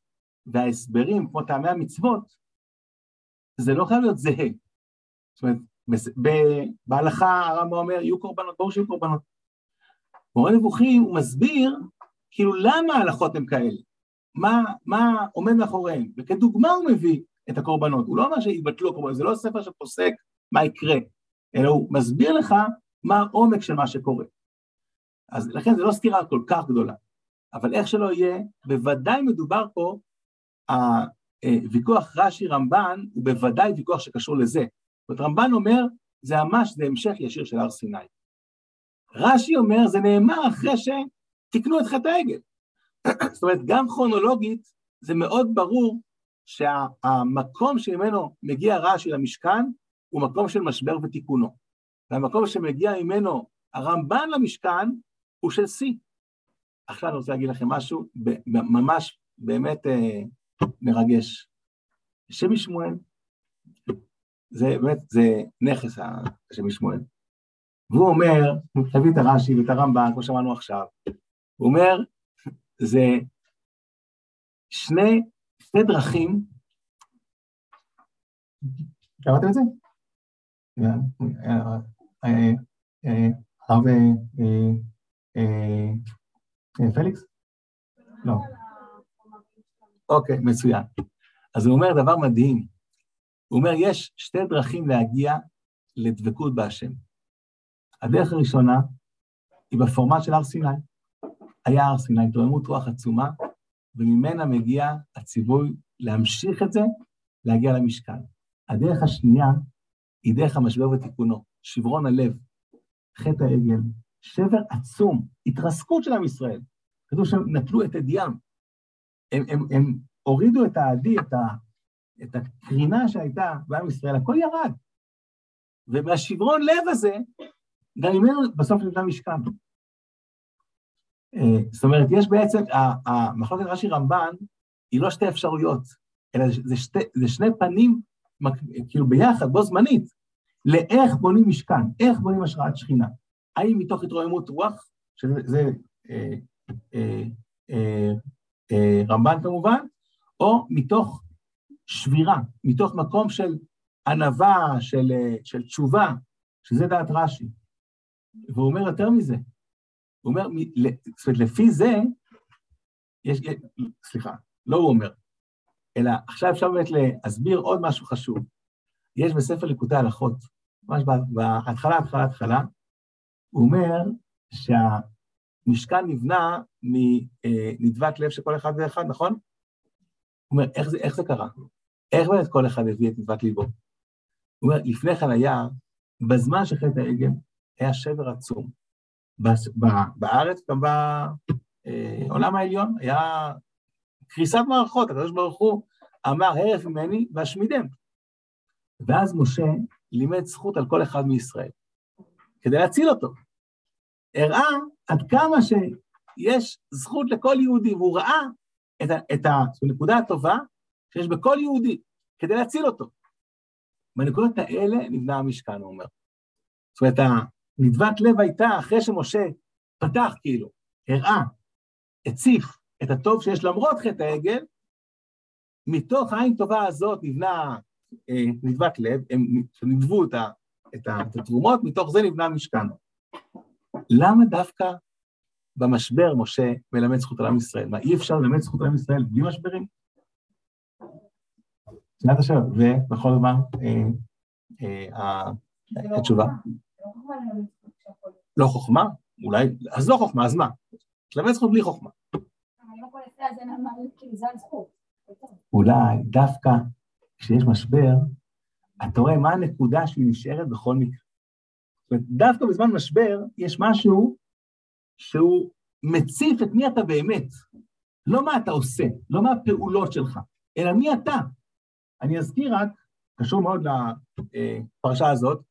וההסברים, כמו טעמי המצוות, זה לא חייב להיות זהה. זאת אומרת, בהלכה הרמב"ם אומר, יהיו קורבנות, ברור שיהיו קורבנות. מורה נבוכים הוא מסביר, כאילו למה ההלכות הן כאלה? מה, מה עומד מאחוריהם? וכדוגמה הוא מביא את הקורבנות. הוא לא אומר שיבטלו הקורבנות, זה לא ספר שפוסק מה יקרה, אלא הוא מסביר לך מה העומק של מה שקורה. אז לכן זה לא סתירה כל כך גדולה. אבל איך שלא יהיה, בוודאי מדובר פה, הוויכוח רש"י רמב"ן, הוא בוודאי ויכוח שקשור לזה. זאת אומרת, רמב"ן אומר, זה ממש, זה המשך ישיר של הר סיני. רש"י אומר, זה נאמר אחרי שתקנו את חטא העגל. זאת אומרת, גם כרונולוגית, זה מאוד ברור שהמקום שממנו מגיע רש"י למשכן, הוא מקום של משבר ותיקונו. והמקום שמגיע ממנו הרמב"ן למשכן, הוא של שיא. עכשיו אני רוצה להגיד לכם משהו, ממש באמת אה, מרגש. שם משמואל, זה באמת, זה נכס השם משמואל. והוא אומר, תביא את הרש"י ואת הרמב"ן, כמו שאמרנו עכשיו, הוא אומר, זה שני, שתי דרכים, קראתם את זה? הרב פליקס? לא. אוקיי, מצוין. אז הוא אומר דבר מדהים, הוא אומר, יש שתי דרכים להגיע לדבקות בהשם. הדרך הראשונה היא בפורמט של הר סיני. היה הר סיני, התרוממות רוח עצומה, וממנה מגיע הציווי להמשיך את זה, להגיע למשכן. הדרך השנייה היא דרך המשבר ותיקונו, שברון הלב, חטא העגל, שבר עצום, התרסקות של עם ישראל. כתוב שהם נטלו את עדיים, הם, הם, הם הורידו את העדי, את, ה, את הקרינה שהייתה בעם ישראל, הכל ירד. ומהשברון לב הזה, גם ממנו בסוף נבנה משכן. זאת אומרת, יש בעצם, המחלוקת רש"י רמב"ן, היא לא שתי אפשרויות, אלא זה, שתי, זה שני פנים, כאילו ביחד, בו זמנית, לאיך בונים משכן, איך בונים השראת שכינה. האם מתוך התרוממות רוח, שזה אה, אה, אה, אה, רמב"ן כמובן, או מתוך שבירה, מתוך מקום של ענווה, של, של תשובה, שזה דעת רש"י. והוא אומר יותר מזה, הוא אומר, זאת אומרת, לפי זה, יש, סליחה, לא הוא אומר, אלא עכשיו אפשר באמת להסביר עוד משהו חשוב. יש בספר ליקוטי הלכות, ממש בהתחלה, התחלה, התחלה, הוא אומר שהמשכן נבנה מנדבת לב של כל אחד ואחד, נכון? הוא אומר, איך זה, איך זה קרה? איך באמת כל אחד הביא את נדבת ליבו? הוא אומר, לפני כן היה, בזמן שחטא העגל, היה שבר עצום. בארץ, גם בעולם העליון, היה קריסת מערכות, הקדוש ברוך הוא אמר, הרף ממני והשמידם. ואז משה לימד זכות על כל אחד מישראל, כדי להציל אותו. הראה עד כמה שיש זכות לכל יהודי, והוא ראה את, ה, את הנקודה הטובה שיש בכל יהודי, כדי להציל אותו. בנקודות האלה נבנה המשכן, הוא אומר. זאת אומרת, נדבת לב הייתה אחרי שמשה פתח כאילו, הראה, הציף את הטוב שיש למרות חטא העגל, מתוך העין טובה הזאת נבנה אה, נדבת לב, הם נדבו את, את, את התרומות, מתוך זה נבנה המשכן. למה דווקא במשבר משה מלמד זכות על עם ישראל? מה, אי אפשר ללמד זכות על עם ישראל בלי משברים? שאלת השאלה, ובכל דבר, אה, אה, התשובה. לא חוכמה? אולי, אז לא חוכמה, אז מה? תלמד זכות בלי חוכמה. אולי דווקא כשיש משבר, אתה רואה מה הנקודה שהיא נשארת בכל מקרה. זאת אומרת, דווקא בזמן משבר יש משהו שהוא מציף את מי אתה באמת. לא מה אתה עושה, לא מה הפעולות שלך, אלא מי אתה. אני אזכיר רק, קשור מאוד לפרשה הזאת,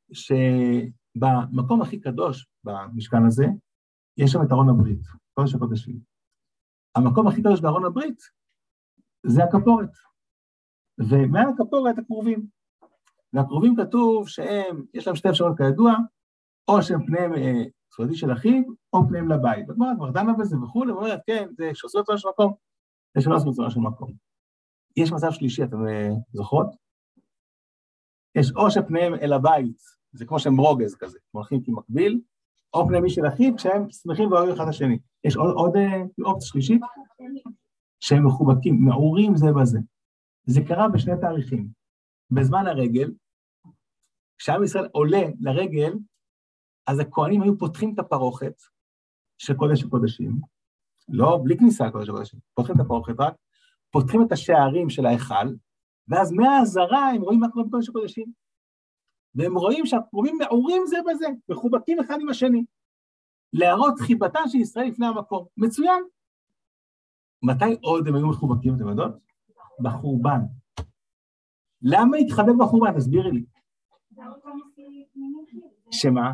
שבמקום הכי קדוש במשכן הזה, יש שם את ארון הברית, קודש הקודשים. המקום הכי קדוש בארון הברית, זה הכפורת. ומעל הכפורת הכרובים. והכרובים כתוב שהם, יש להם שתי אפשרויות כידוע, או שהם פניהם סעודי של אחיו, או פניהם לבית. והגמרא כבר דנה בזה וכו', ואומרת, כן, זה שעושה אותו יש מקום. זה שלא עושים בצורה של מקום. יש מצב שלישי, אתם זוכרות? יש או שפניהם אל הבית, זה כמו שהם רוגז כזה, הולכים כמקביל, או פני מי של אחיו, כשהם שמחים ואוהבים אחד השני. יש עוד, עוד אופציה שלישית, שהם מחובקים, מעורים זה בזה. זה קרה בשני תאריכים. בזמן הרגל, כשעם ישראל עולה לרגל, אז הכהנים היו פותחים את הפרוכת של קודש הקודשים, לא, בלי כניסה לקודש הקודשים, פותחים את הפרוכת רק, פותחים את השערים של ההיכל, ואז מהעזרה הם רואים מה קורה בקודש הקודשים. והם רואים שהקרובים מעורים זה בזה, מחובקים אחד עם השני. להראות חיבתה של ישראל לפני המקום. מצוין. מתי עוד הם היו מחובקים, אתם יודעות? בחורבן. למה התחבק בחורבן? תסבירי לי. שמה?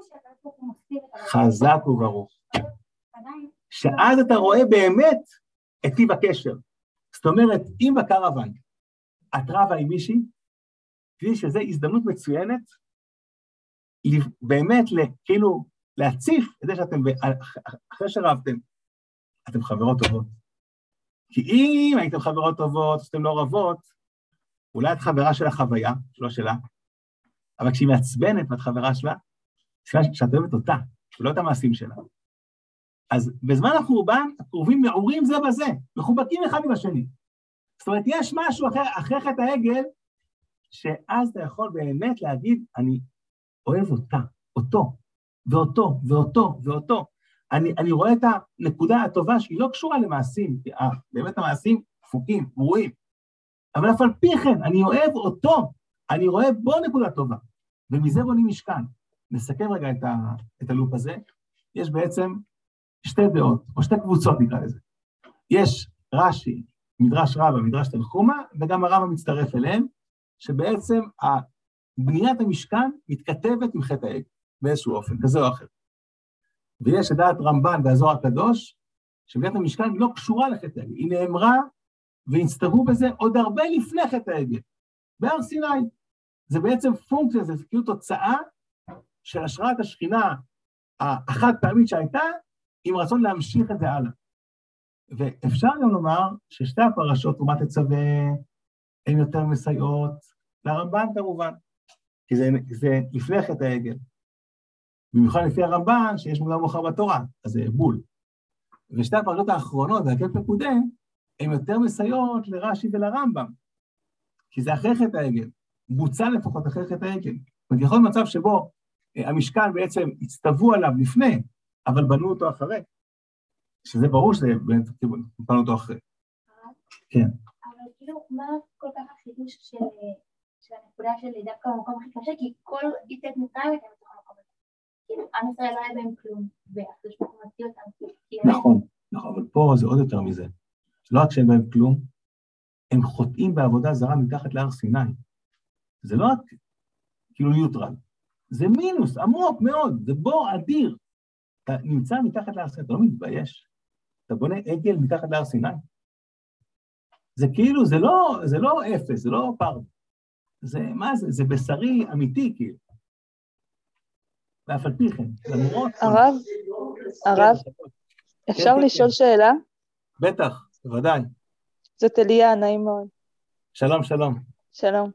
חזק וברוך. שאז אתה רואה באמת את טיב הקשר. זאת אומרת, אם בקרוון את רבה עם מישהי, כדי שזו הזדמנות מצוינת, באמת כאילו להציף את זה שאתם, אחרי שרבתם, אתם חברות טובות. כי אם הייתם חברות טובות, שאתם לא רבות, אולי את חברה של החוויה, לא שלה, אבל כשהיא מעצבנת ואת חברה שלה, שאת אוהבת אותה, ולא את המעשים שלה. אז בזמן החורבן, הקרובים מעורים זה בזה, מחובקים אחד עם השני. זאת אומרת, יש משהו אחר, אחרי חטא העגל, שאז אתה יכול באמת להגיד, אני אוהב אותה, אותו, ואותו, ואותו, ואותו. אני, אני רואה את הנקודה הטובה שהיא לא קשורה למעשים, כי אה, באמת המעשים דפוקים, ברורים. אבל אף על פי כן, אני אוהב אותו, אני רואה בו נקודה טובה, ומזה בונים משכן. נסכם רגע את, ה, את הלופ הזה, יש בעצם שתי דעות, או שתי קבוצות נקרא לזה. יש רש"י, מדרש רבא, מדרש תנחומא, וגם הרבא מצטרף אליהם, שבעצם בניית המשכן מתכתבת עם חטא העגל, באיזשהו אופן, כזה או אחר. ויש את דעת רמב"ן והזוהר הקדוש, שבניית המשכן לא קשורה לחטא העגל, היא נאמרה והצטרפו בזה עוד הרבה לפני חטא העגל, בהר סיני. זה בעצם פונקציה, זה כאילו תוצאה של השראת השכינה החד פעמית שהייתה, עם רצון להמשיך את זה הלאה. ואפשר גם לומר ששתי הפרשות, תרומת תצווה, הן יותר מסייעות, לרמב"ן כמובן, כי זה, זה לפני חטא העגל. במיוחד לפי הרמב"ן, שיש מוקדם מאוחר בתורה, אז זה בול. ושתי הפרשות האחרונות, והקל פקודי, הן יותר מסייעות לרש"י ולרמב"ם, כי זה אחרי חטא העגל, בוצע לפחות אחרי חטא העגל. זאת יכול מצב שבו המשכן בעצם הצטוו עליו לפני, אבל בנו אותו אחרי, שזה ברור שזה בנו אותו אחרי. כן. אבל כאילו, מה כל כך החידוש של הנקודה שלי דווקא במקום הכי קשה, כי כל יציאת מצרים הייתה בתוך המקום הזה. כאילו, עם ישראל לא היה בהם כלום, והקדוש ברוך הוא מציע אותם. נכון, נכון, אבל פה זה עוד יותר מזה. לא רק שאין בהם כלום, הם חוטאים בעבודה זרה מתחת להר סיני. זה לא רק כאילו ניוטרל, זה מינוס עמוק מאוד, זה בור אדיר. אתה נמצא מתחת להר סיני, אתה לא מתבייש. אתה בונה עגל מתחת להר סיני. זה כאילו, זה לא, זה לא אפס, זה לא פרד. זה, מה זה? זה בשרי אמיתי, כאילו. ואף על פי כן, למרות... הרב, הרב, אפשר לשאול שאלה? בטח, בוודאי. זאת אליה, נעים מאוד. שלום, שלום. שלום.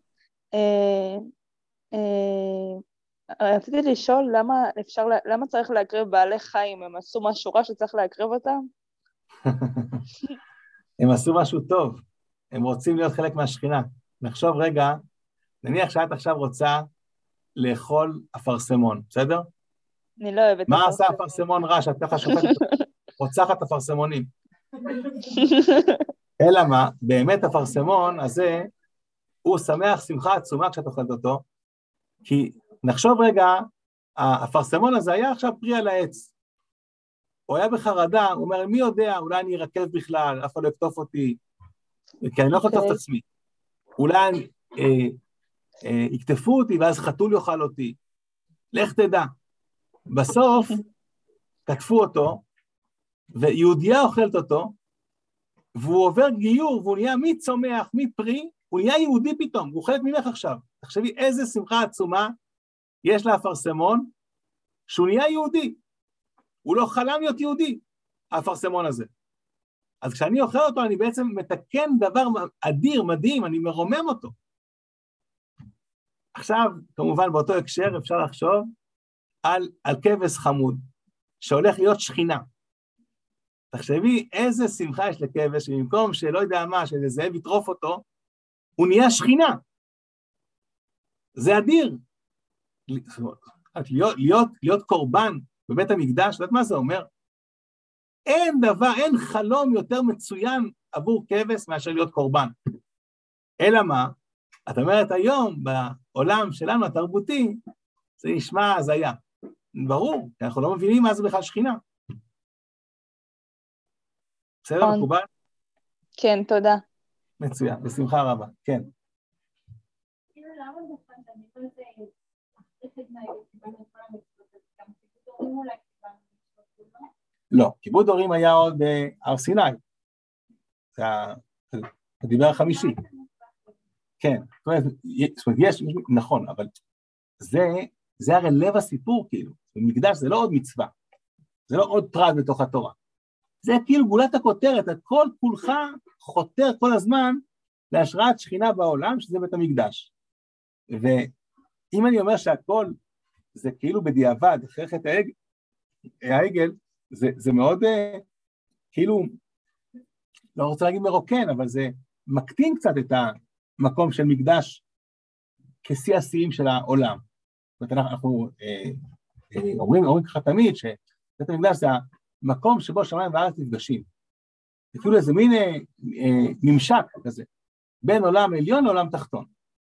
רציתי לשאול למה אפשר, למה צריך להקריב בעלי חיים? הם עשו משהו רע שצריך להקריב אותם? הם עשו משהו טוב. הם רוצים להיות חלק מהשכינה. נחשוב רגע, נניח שאת עכשיו רוצה לאכול אפרסמון, בסדר? אני לא אוהבת מה עשה אפרסמון רע שאת ככה שופטת? רוצחת אפרסמונים. אלא מה, באמת אפרסמון הזה, הוא שמח שמחה עצומה כשאת אוכלת אותו, כי נחשוב רגע, האפרסמון הזה היה עכשיו פרי על העץ. הוא היה בחרדה, הוא אומר, מי יודע, אולי אני ארכב בכלל, אף אחד לא יקטוף אותי, כי אני לא יכול לקטוף את עצמי. אולי אני, אה, אה, יקטפו אותי, ואז חתול יאכל אותי. לך תדע. בסוף, כתפו אותו, ויהודיה אוכלת אותו, והוא עובר גיור, והוא נהיה מי צומח, מי פרי, הוא נהיה יהודי פתאום, הוא חלק ממך עכשיו. תחשבי איזה שמחה עצומה יש לאפרסמון, שהוא נהיה יהודי. הוא לא חלם להיות יהודי, האפרסמון הזה. אז כשאני אוכל אותו, אני בעצם מתקן דבר אדיר, מדהים, אני מרומם אותו. עכשיו, כמובן, באותו הקשר אפשר לחשוב על, על כבש חמוד, שהולך להיות שכינה. תחשבי איזה שמחה יש לכבש, שבמקום שלא יודע מה, שאיזה זאב יטרוף אותו, הוא נהיה שכינה. זה אדיר. להיות, להיות, להיות קורבן בבית המקדש, יודעת מה זה אומר? אין דבר, אין חלום יותר מצוין עבור כבש מאשר להיות קורבן. אלא מה? את אומרת היום, בעולם שלנו התרבותי, זה נשמע הזיה. ברור, כי אנחנו לא מבינים מה זה בכלל שכינה. בסדר, מקובל? כן, תודה. מצוין, בשמחה רבה, כן. כאילו למה בכלל שאני לא יודע, אחרי תנאי, קיבלנו את כל המצוות, גם כיבוד הורים אולי קיבלנו מצוות, לא? לא, כיבוד הורים היה עוד בהר סיני. זה הדיבר החמישי. כן, זאת אומרת, יש, נכון, אבל זה, זה הרי לב הסיפור, כאילו. במקדש זה לא עוד מצווה, זה לא עוד פרט בתוך התורה. זה כאילו גולת הכותרת, הכל כולך חותר כל הזמן להשראת שכינה בעולם, שזה בית המקדש. ואם אני אומר שהכל זה כאילו בדיעבד, אחרי חטא העגל, העגל זה, זה מאוד כאילו, לא רוצה להגיד מרוקן, אבל זה מקטין קצת את המקום של מקדש כשיא השיאים של העולם. זאת אומרת, אנחנו אה, אה, אומרים, אומרים ככה תמיד, שבית המקדש זה המקום שבו שמיים וארץ נפגשים. זה כאילו איזה מין אה, אה, ממשק כזה, בין עולם עליון לעולם תחתון.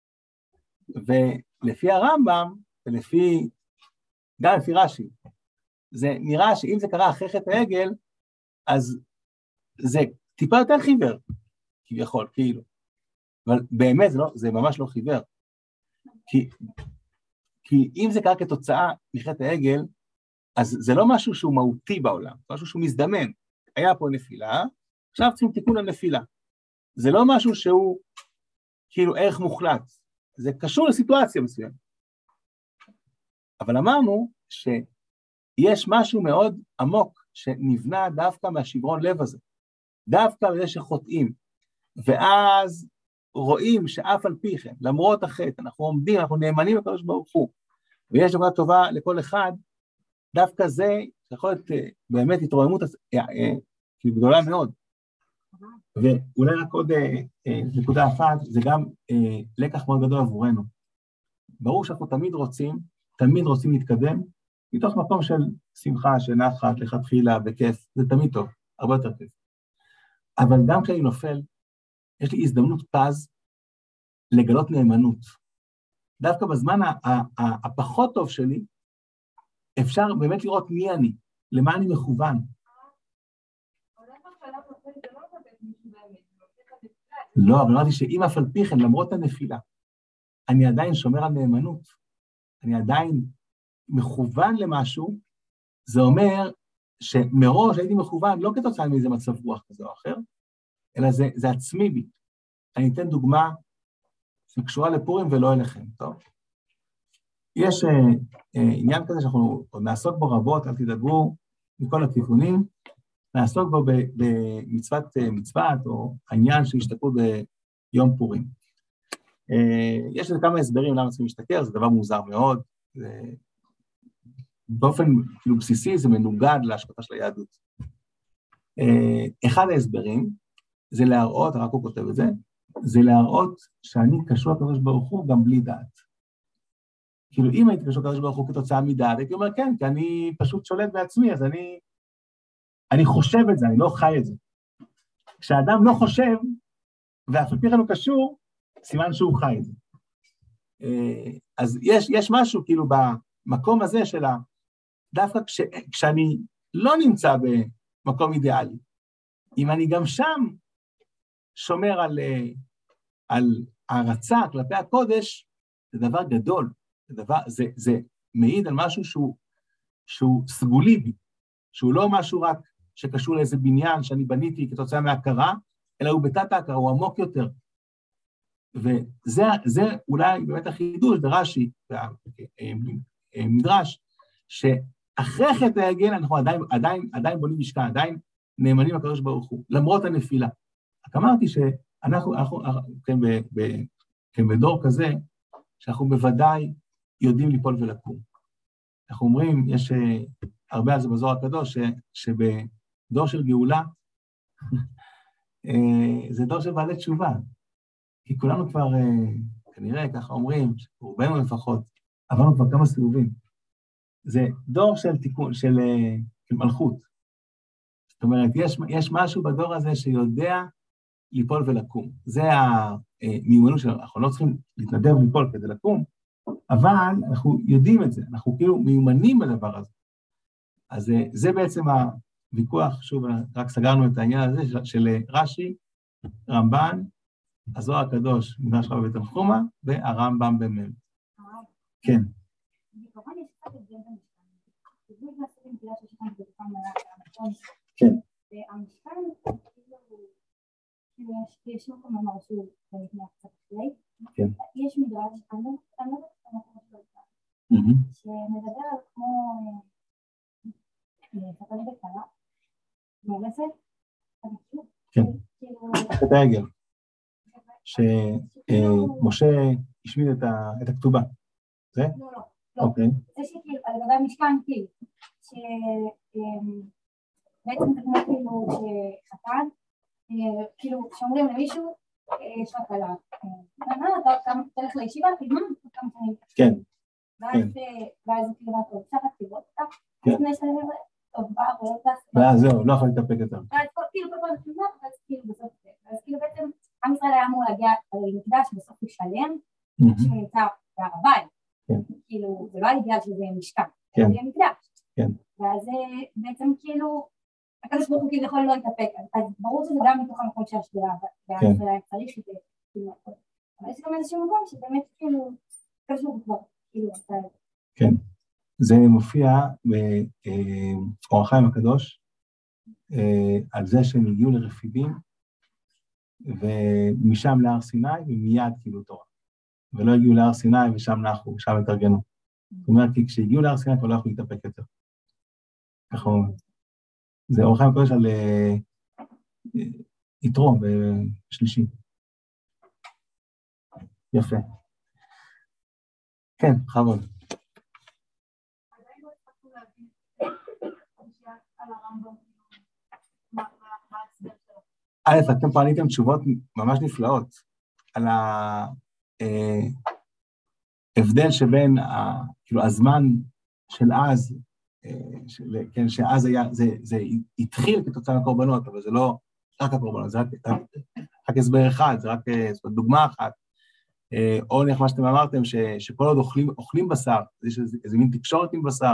ולפי הרמב"ם, ולפי, גם לפי רש"י, זה נראה שאם זה קרה אחרי חטא העגל, אז זה טיפה יותר חיוור, כביכול, כאילו. אבל באמת זה, לא, זה ממש לא חיוור. כי, כי אם זה קרה כתוצאה מחטא העגל, אז זה לא משהו שהוא מהותי בעולם, זה משהו שהוא מזדמן. היה פה נפילה, עכשיו צריכים תיקון לנפילה. זה לא משהו שהוא כאילו ערך מוחלט, זה קשור לסיטואציה מסוימת. אבל אמרנו שיש משהו מאוד עמוק שנבנה דווקא מהשברון לב הזה, דווקא בזה שחוטאים, ואז רואים שאף על פי כן, למרות החטא, אנחנו עומדים, אנחנו נאמנים לקדוש ברוך הוא, ויש דבר טובה לכל אחד, דווקא זה יכול להיות באמת התרוממות גדולה מאוד. ואולי רק עוד נקודה אחת, זה גם לקח מאוד גדול עבורנו. ברור שאנחנו תמיד רוצים, תמיד רוצים להתקדם, מתוך מקום של שמחה, של נחת, לכתחילה, בכיף, זה תמיד טוב, הרבה יותר כיף. אבל גם כשאני נופל, יש לי הזדמנות פז לגלות נאמנות. דווקא בזמן הפחות טוב שלי, אפשר באמת לראות מי אני, למה אני מכוון. לא, אבל אמרתי שאם אף על פי כן, למרות הנפילה, אני עדיין שומר על נאמנות, אני עדיין מכוון למשהו, זה אומר שמראש הייתי מכוון, לא כתוצאה מאיזה מצב רוח כזה או אחר, אלא זה, זה עצמי בי. אני אתן דוגמה שקשורה לפורים ולא אליכם, טוב? יש אה, אה, עניין כזה שאנחנו עוד נעסוק בו רבות, אל תדאגו מכל הכיוונים, נעסוק בו במצוות אה, מצוות, או העניין שהשתקעו ביום פורים. אה, יש לזה כמה הסברים למה צריכים להשתכר, זה דבר מוזר מאוד, זה, באופן כאילו בסיסי זה מנוגד להשקפה של היהדות. אה, אחד ההסברים זה להראות, רק הוא כותב את זה, זה להראות שאני קשור לקדוש ברוך הוא גם בלי דעת. כאילו, אם הייתי קשור לקדוש ברוך הוא כתוצאה מדעת, הייתי אומר, כן, כי אני פשוט שולט בעצמי, אז אני, אני חושב את זה, אני לא חי את זה. כשאדם לא חושב, ואף על פי כן הוא קשור, סימן שהוא חי את זה. אז יש, יש משהו, כאילו, במקום הזה של ה... דווקא כש, כשאני לא נמצא במקום אידיאלי, אם אני גם שם שומר על, על הערצה כלפי הקודש, זה דבר גדול. זה, דבר, זה, זה מעיד על משהו שהוא, שהוא סגולי בי, שהוא לא משהו רק שקשור לאיזה בניין שאני בניתי כתוצאה מהכרה, אלא הוא בתת ההכרה, הוא עמוק יותר. וזה זה אולי באמת החידוש, דרש"י, מדרש, שאחרי חטא העגל אנחנו עדיין, עדיין, עדיין בונים משכן, עדיין נאמנים לקדוש ברוך הוא, למרות הנפילה. רק אמרתי שאנחנו, אנחנו, כן, ב, ב, כן, בדור כזה, שאנחנו בוודאי יודעים ליפול ולקום. אנחנו אומרים, יש הרבה על זה בזוהר הקדוש, ש, שבדור של גאולה, זה דור של בעלי תשובה. כי כולנו כבר, כנראה, ככה אומרים, רובנו לפחות, עברנו כבר כמה סיבובים. זה דור של תיקון, של, של מלכות. זאת אומרת, יש, יש משהו בדור הזה שיודע ליפול ולקום. זה המיומנות שלנו, אנחנו לא צריכים להתנדב ליפול כדי לקום, אבל אנחנו יודעים את זה, אנחנו כאילו מיומנים בדבר הזה. אז זה, זה בעצם הוויכוח, שוב, רק סגרנו את העניין הזה של, של רש"י, רמב"ן, הזוהר הקדוש, מדרש רבא בתנחומא, והרמב"ם במ"ם. כן. כן. והמשכן, כאילו, יש מקום אמר שהוא במתניה קצת אחרי, יש מדרש, אני לא יודעת, אני לא יודעת, שמדבר על כמו חתן וקלה, מאורסת, כן, את העגל, שמשה השמיד את הכתובה, זה? לא, לא, לא, זה שכאילו, על גבי המשכן, כאילו, שבעצם זה כמו כאילו שחתן, כאילו, שאומרים למישהו, יש לך כלה, אתה תלך לישיבה, תלמד, כמה שנים. כן. ואז כאילו, אתה רוצה להכתיבות אותה, לפני שאתה אומר, טוב, בא, רואה אותה. ואז זהו, לא יכול להתאפק יותר. ואז כאילו, כל פעם תלמד, ואז כאילו, בסוף זה. ואז כאילו, בעצם, עם ישראל היה אמור להגיע למקדש, בסוף הוא שלם, שנמצא בהר הבית. כאילו, זה לא היה שזה משכן, זה היה מקדש. ואז בעצם כאילו, הקדוש ברוך הוא כביכול לא יתאפק, אז ברור שזה גם מתוך המקום של השדרה, ואז צריך את זה, כאילו, אבל יש גם איזשהו מקום שבאמת כאילו, הקדוש ברוך הוא כבר, כאילו, עשה את זה. כן, זה מופיע באור החיים הקדוש, על זה שהם הגיעו לרפידים, ומשם להר סיני, ומיד כאילו תורה. ולא הגיעו להר סיני, ושם נחו, ושם התארגנו. זאת אומרת, כי כשהגיעו להר סיני, כבר לא יכולו להתאפק יותר. ככה אומרים. זה אור החיים הקדוש על יתרו בשלישי. יפה. כן, חבוד. א', אתם פה עניתם תשובות ממש נפלאות על ההבדל שבין כאילו הזמן של אז, כן, שאז היה, זה, זה התחיל כתוצאה מהקורבנות, אבל זה לא רק הקורבנות, זה רק, רק, רק הסבר אחד, זה רק זאת אומרת, דוגמה אחת. או נראה מה שאתם אמרתם, ש, שכל עוד אוכלים, אוכלים בשר, יש איזה, איזה מין תקשורת עם בשר,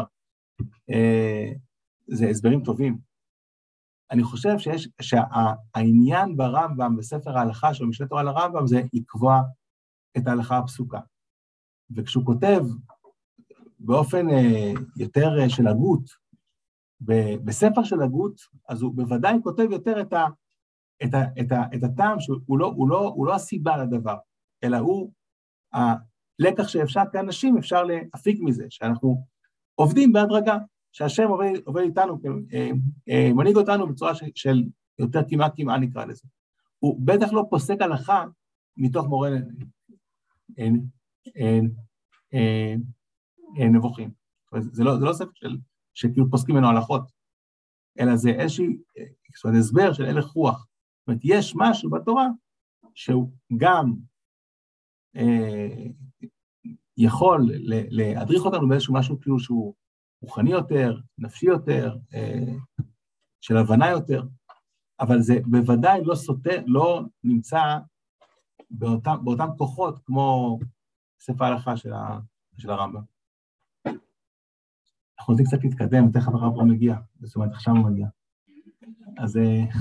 זה הסברים טובים. אני חושב שיש, שהעניין ברמב"ם, בספר ההלכה של משנה תורה לרמב"ם, זה לקבוע את ההלכה הפסוקה. וכשהוא כותב, באופן יותר של הגות, בספר של הגות, אז הוא בוודאי כותב יותר את, ה, את, ה, את, ה, את הטעם, שהוא לא, הוא לא, הוא לא הסיבה לדבר, אלא הוא הלקח שאפשר כאנשים, אפשר להפיק מזה, שאנחנו עובדים בהדרגה, שהשם עובד, עובד איתנו, מנהיג אותנו בצורה של, של יותר כמעט כמעט נקרא לזה. הוא בטח לא פוסק הלכה מתוך מורה אין, אין, אין, נבוכים. זה לא, זה לא ספר של, שכאילו פוסקים ממנו הלכות, אלא זה איזושהי, זאת אומרת, הסבר של הלך רוח. זאת אומרת, יש משהו בתורה שהוא גם אה, יכול להדריך אותנו באיזשהו משהו כאילו שהוא רוחני יותר, נפשי יותר, אה, של הבנה יותר, אבל זה בוודאי לא סותר, לא נמצא באותם, באותם כוחות כמו ספר ההלכה של, ה, של הרמב"ם. אנחנו רוצים קצת להתקדם, תכף הרמב"ם מגיע, זאת אומרת, עכשיו הוא מגיע. אז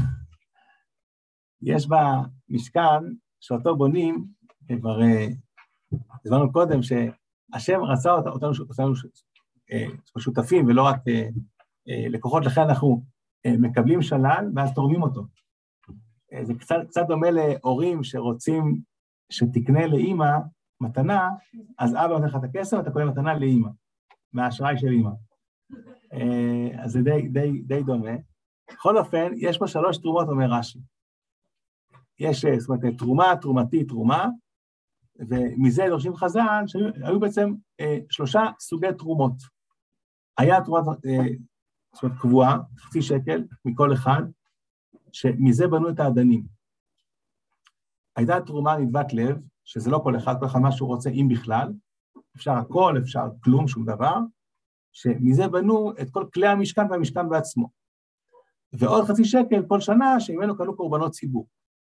יש במשכן שאותו בונים, כבר הזמנו קודם, שהשם רצה אותנו, אותנו שותפים, ולא רק לקוחות, לכן אנחנו מקבלים שלל, ואז תורמים אותו. זה קצת, קצת דומה להורים שרוצים שתקנה לאמא מתנה, אז אבא נותן לך את הכסף, אתה קונה מתנה לאמא, מהאשראי של אמא. אז זה די, די, די דומה. בכל אופן, יש פה שלוש תרומות, אומר רש"י. יש, זאת אומרת, תרומה, תרומתי, תרומה, ומזה דורשים חז"ל, שהיו בעצם אה, שלושה סוגי תרומות. היה תרומה, אה, זאת אומרת, קבועה, חצי שקל מכל אחד, שמזה בנו את האדנים. הייתה תרומה נדבת לב, שזה לא כל אחד, כל אחד מה שהוא רוצה, אם בכלל, אפשר הכל, אפשר כלום, שום דבר, שמזה בנו את כל כלי המשכן והמשכן בעצמו. ועוד חצי שקל כל שנה, שממנו קנו קורבנות ציבור.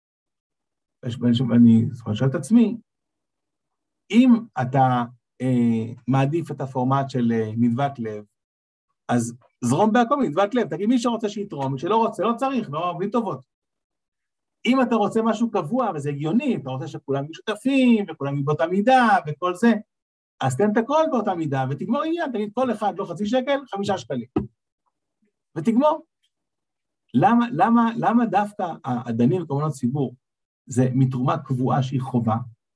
ואני שואל את עצמי, אם אתה אה, מעדיף את הפורמט של אה, נדבת לב, אז זרום בהכל נדבת לב, תגיד מי שרוצה שיתרום, מי שלא רוצה, לא צריך, לא, בלי טובות. אם אתה רוצה משהו קבוע, וזה הגיוני, אתה רוצה שכולם יהיו שותפים, וכולם יהיו באותה מידה, וכל זה, אז תן את הכל באותה מידה, ותגמור עניין, תגיד כל אחד לא חצי שקל, חמישה שקלים. ותגמור. למה, למה, למה דווקא האדנים וקורבנות ציבור, זה מתרומה קבועה שהיא חובה,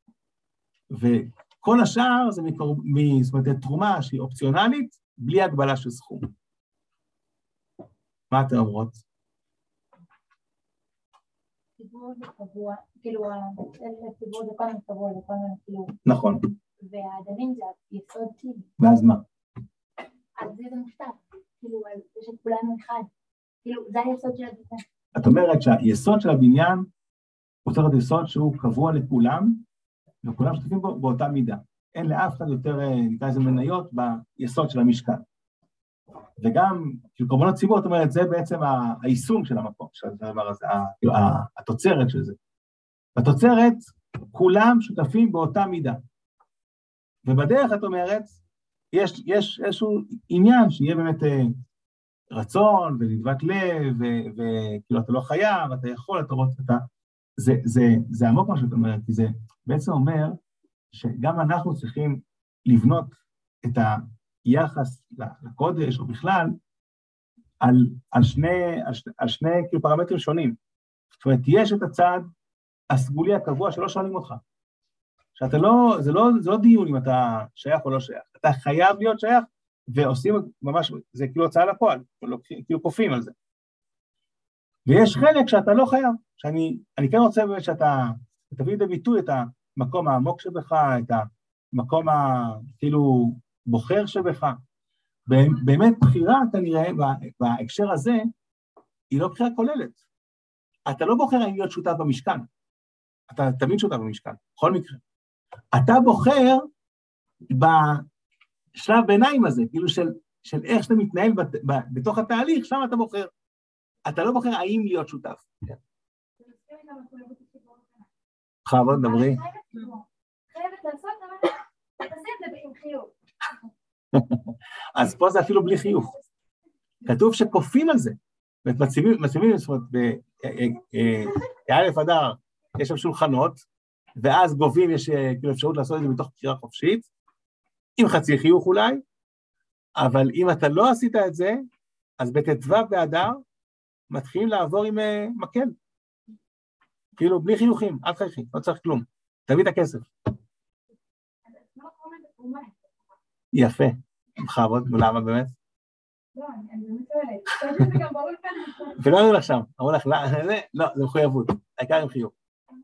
וכל השאר זה מקור... זאת אומרת, תרומה שהיא אופציונלית, בלי הגבלה של סכום. מה אתם אומרות? ציבור זה קבוע, כאילו, הציבור זה כל מיני קבוע, זה כל מיני כאילו... נכון. והאדנים זה יסוד כאילו. ואז מה? אז זה מושתת, כאילו, יש את כולנו אחד. כאילו, זה היסוד של הבניין. את אומרת שהיסוד של הבניין, הוא צריך להיות יסוד שהוא קבוע לכולם, וכולם שותפים בו באותה מידה. אין לאף אחד יותר, נקרא איזה מניות, ביסוד של המשכן. וגם, כאילו, קורבנות ציבור, זאת אומרת, זה בעצם היישום של המקום, של הדבר הזה, התוצרת של זה. בתוצרת, כולם שותפים באותה מידה. ובדרך, את אומרת, יש, יש איזשהו עניין שיהיה באמת רצון ונדבת לב, וכאילו, אתה לא חייב, אתה יכול, אתה רוצה, אתה... זה, זה, זה עמוק מה שאת אומרת, כי זה בעצם אומר שגם אנחנו צריכים לבנות את היחס לקודש, או בכלל, על, על שני, על שני, על שני כאילו פרמטרים שונים. זאת אומרת, יש את הצד הסגולי הקבוע שלא שואלים אותך. שאתה לא, זה לא, זה לא דיון אם אתה שייך או לא שייך. אתה חייב להיות שייך, ועושים ממש, זה כאילו הוצאה לפועל, כאילו קופים על זה. ויש חלק שאתה לא חייב, שאני אני כן רוצה באמת שאתה תביא לביטוי את המקום העמוק שבך, את המקום הכאילו בוחר שבך. באמת בחירה, כנראה, בהקשר הזה, היא לא בחירה כוללת. אתה לא בוחר האם להיות שותף במשכן, אתה תמיד שותף במשכן, בכל מקרה. אתה בוחר בשלב ביניים הזה, כאילו של, של איך שאתה מתנהל בת, ב, בתוך התהליך, שם אתה בוחר. אתה לא בוחר האם להיות שותף. חייבות, דברי. חייבת לעשות, אבל תעשה את זה עם חיוך. אז פה זה אפילו בלי חיוך. כתוב שכופים על זה. מצמימים, זאת אומרת, באלף אדר יש שם שולחנות, ואז גובים, יש כאילו אפשרות לעשות את זה מתוך בחירה חופשית, עם חצי חיוך אולי, אבל אם אתה לא עשית את זה, אז בתתווה באדר, מתחילים לעבור עם uh, מקל. כאילו, בלי חיוכים, אל תחייכי, לא צריך כלום. תביא את הכסף. יפה. בכבוד, למה באמת? לא, אני באמת שואלת. זה גם ברור כאן. ולא אמרו לך שם, אמרו לך, לא, זה מחויבות. העיקר עם חיוך.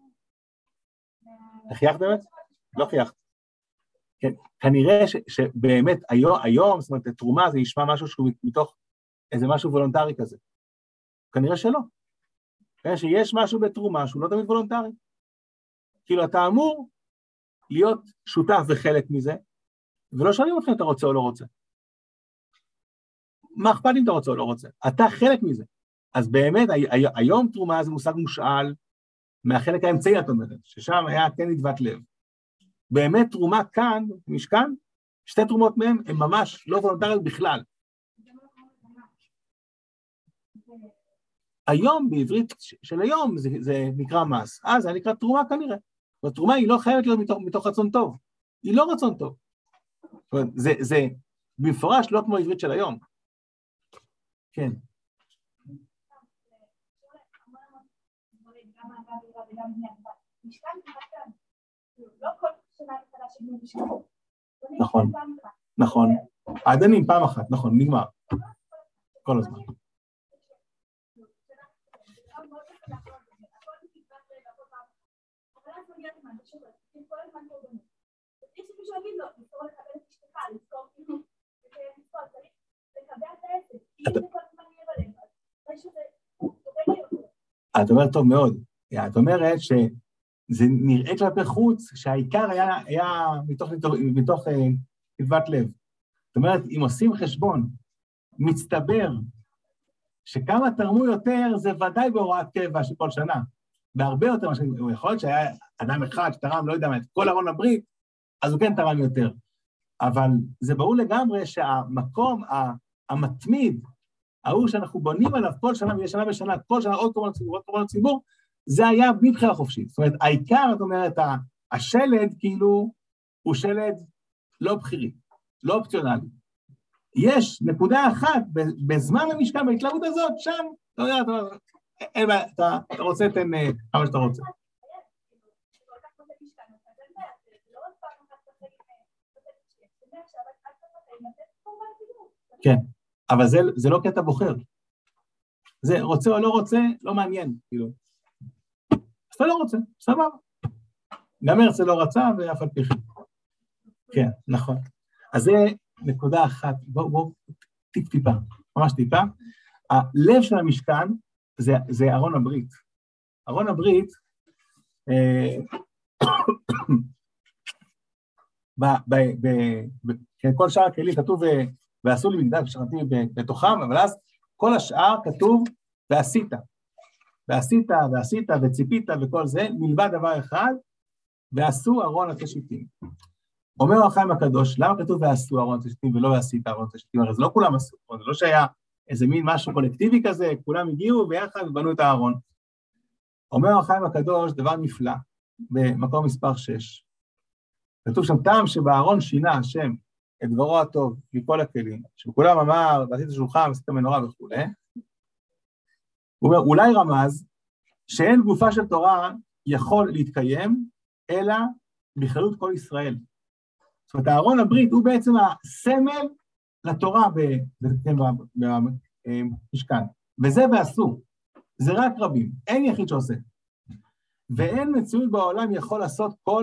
חייכת באמת? לא חייכת. כן, כנראה שבאמת היום, זאת אומרת, תרומה זה נשמע משהו שהוא מתוך איזה משהו וולונטרי כזה. כנראה שלא. כנראה שיש משהו בתרומה שהוא לא תמיד וולונטרי. כאילו אתה אמור להיות שותף וחלק מזה, ולא שואלים אותך אם אתה רוצה או לא רוצה. מה אכפת אם אתה רוצה או לא רוצה? אתה חלק מזה. אז באמת, היום תרומה זה מושג מושאל מהחלק האמצעי, את אומרת, ששם היה כן נדבת לב. באמת תרומה כאן, משכן, שתי תרומות מהם הן ממש לא וולונטריות בכלל. היום, בעברית של היום, זה, זה נקרא מס. אז זה נקרא תרומה כנראה. התרומה היא לא חייבת להיות מתוך, מתוך רצון טוב. היא לא רצון טוב. זאת אומרת, זה, זה במפורש לא כמו עברית של היום. כן. נכון, נכון. העדנים פעם אחת, נכון, נגמר. כל הזמן. לאחר הזה, הכל תקוות רגע, הכל פעם. אבל אז מגיע הזמן, תשוב, כל הזמן קורבנות. צריך שמישהו יגיד לו, לזכור לקבל את אשתך, לזכור כאילו, לזכור, צריך לקבל את העסק, כי אם זה כל הזמן יהיה בלב, אז אחרי שזה תוכל להיות. את אומרת טוב מאוד, את אומרת שזה נראה כלפי חוץ, שהעיקר היה מתוך תקוות לב. זאת אומרת, אם עושים חשבון, מצטבר, שכמה תרמו יותר, זה ודאי בהוראת קבע של כל שנה. בהרבה יותר, הוא יכול להיות שהיה אדם אחד שתרם, לא יודע מה, את כל ארון הברית, אז הוא כן תרם יותר. אבל זה ברור לגמרי שהמקום המתמיד, ההוא שאנחנו בונים עליו כל שנה, מדי שנה בשנה, כל שנה עוד קורבנות ציבור, עוד קורבנות ציבור, זה היה מבחירה חופשית. זאת אומרת, העיקר, את אומרת, השלד כאילו הוא שלד לא בחירי, לא אופציונלי. יש נקודה אחת, בזמן המשכן, בהתלהבות הזאת, שם, אתה יודע, אתה, אתה רוצה, תן כמה שאתה רוצה. כן, אבל זה, זה לא קטע בוחר. זה רוצה או לא רוצה, לא מעניין, כאילו. אז אתה לא רוצה, סבבה. גם הרצל לא רצה, ואף על פי כן. כן, נכון. אז זה נקודה אחת, בואו, בואו, טיפ טיפה, ממש טיפה. הלב של המשכן זה, זה ארון הברית. ארון הברית, אה, ב, ב, ב, ב, כל שאר הכלים כתוב, ועשו לי מקדש שכנתי בתוכם, אבל אז כל השאר כתוב, ועשית. ועשית, ועשית, וציפית, וכל זה, מלבד דבר אחד, ועשו ארון התשיטים. אומר החיים הקדוש, למה כתוב ועשו ארון התשיטים ולא ועשית ארון התשיטים? הרי זה לא כולם עשו, זה לא שהיה איזה מין משהו קולקטיבי כזה, כולם הגיעו ביחד ובנו את הארון. אומר החיים הקדוש, דבר נפלא, במקום מספר שש. כתוב שם טעם שבארון שינה השם את דברו הטוב מכל הכלים, שכולם אמר, ועשית שולחן, ועשית מנורה וכו'. הוא אומר, אולי רמז, שאין גופה של תורה יכול להתקיים, אלא בכללות כל ישראל. זאת אומרת, הארון הברית הוא בעצם הסמל לתורה במשכן, וזה ועשו, זה רק רבים, אין יחיד שעושה. ואין מציאות בעולם יכול לעשות כל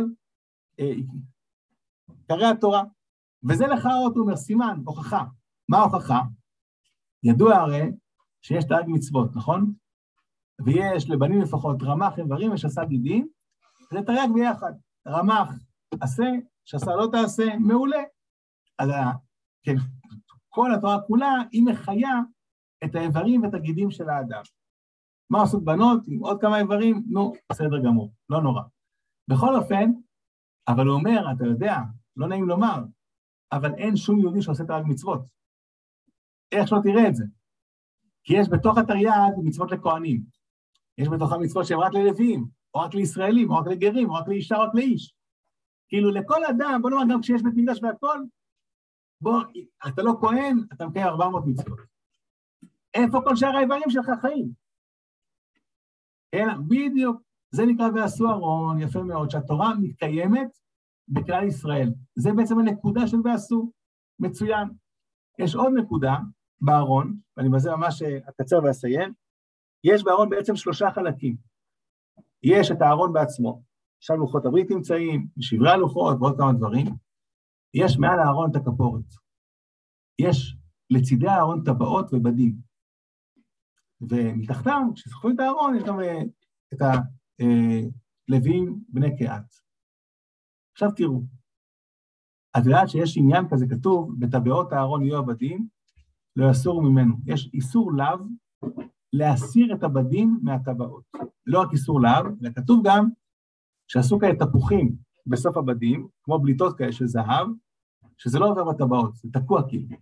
עיקרי התורה. וזה לך עוד, הוא אומר, סימן, הוכחה. מה ההוכחה? ידוע הרי שיש תרי"ג מצוות, נכון? ויש לבנים לפחות רמ"ח איברים ושס"ה גידים, זה תרי"ג ביחד. רמ"ח עשה, שס"ה לא תעשה, מעולה. אז כן, כל התורה כולה היא מחיה את האיברים ואת הגידים של האדם. מה עושות בנות עם עוד כמה איברים? נו, בסדר גמור, לא נורא. בכל אופן, אבל הוא אומר, אתה יודע, לא נעים לומר, אבל אין שום יהודי שעושה תרי"ג מצוות. איך שלא תראה את זה? כי יש בתוך התרי"ג מצוות לכהנים. יש בתוכה מצוות שהן רק ללוויים, או רק לישראלים, או רק לגרים, או רק לאישה, או רק לאיש. כאילו לכל אדם, בוא נאמר גם כשיש בית מקדש והכל, בוא, אתה לא כהן, אתה מקיים ארבע מאות מצוות. איפה כל שאר האיברים שלך חיים? אלא, בדיוק, זה נקרא ועשו ארון, יפה מאוד, שהתורה מתקיימת בכלל ישראל. זה בעצם הנקודה של ועשו, מצוין. יש עוד נקודה בארון, ואני בזה ממש אקצר ואסיים, יש בארון בעצם שלושה חלקים. יש את הארון בעצמו, שם לוחות הברית נמצאים, שברי הלוחות ועוד כמה דברים. יש מעל הארון את הכפורת. יש לצידי הארון טבעות ובדים. ומתחתם, כשסוחבים את הארון, יש גם את הלוויים בני קהת. עכשיו תראו, את יודעת שיש עניין כזה כתוב, בטבעות הארון יהיו הבדים, לא יסורו ממנו. יש איסור לאו להסיר את הבדים מהטבעות. לא רק איסור לאו, אלא כתוב גם שעשו כאלה תפוחים בסוף הבדים, כמו בליטות כאלה של זהב, שזה לא עובר בטבעות, זה תקוע כאילו.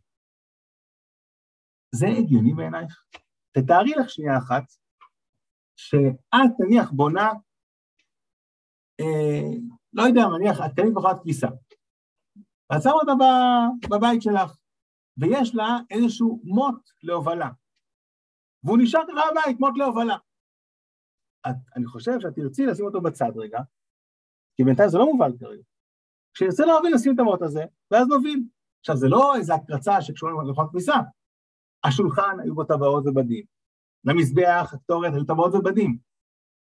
זה הגיוני בעינייך. תתארי לך שנייה אחת, שאת תניח בונה, אה, לא יודע, מניח, את קנית בחרת כביסה, ואת שמה אותה בבית שלך, ויש לה איזשהו מוט להובלה, והוא נשאר לך בבית, מוט להובלה. את, אני חושב שאת תרצי לשים אותו בצד רגע, כי בינתיים זה לא מובל כרגע. כשנרצה להוביל, נשים את המוט הזה, ואז נוביל. עכשיו, זה לא איזו הקרצה שקשורה לבחרת כביסה. השולחן היו בו טבעות ובדים. למזבח, הקטורת, היו טבעות ובדים.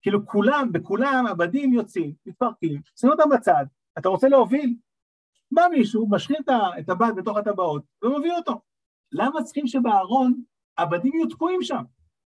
כאילו כולם, בכולם הבדים יוצאים, מתפרקים, שימו אותם בצד, אתה רוצה להוביל? בא מישהו, משחיל את הבד בתוך הטבעות, ומוביל אותו. למה צריכים שבארון הבדים יהיו תקועים שם?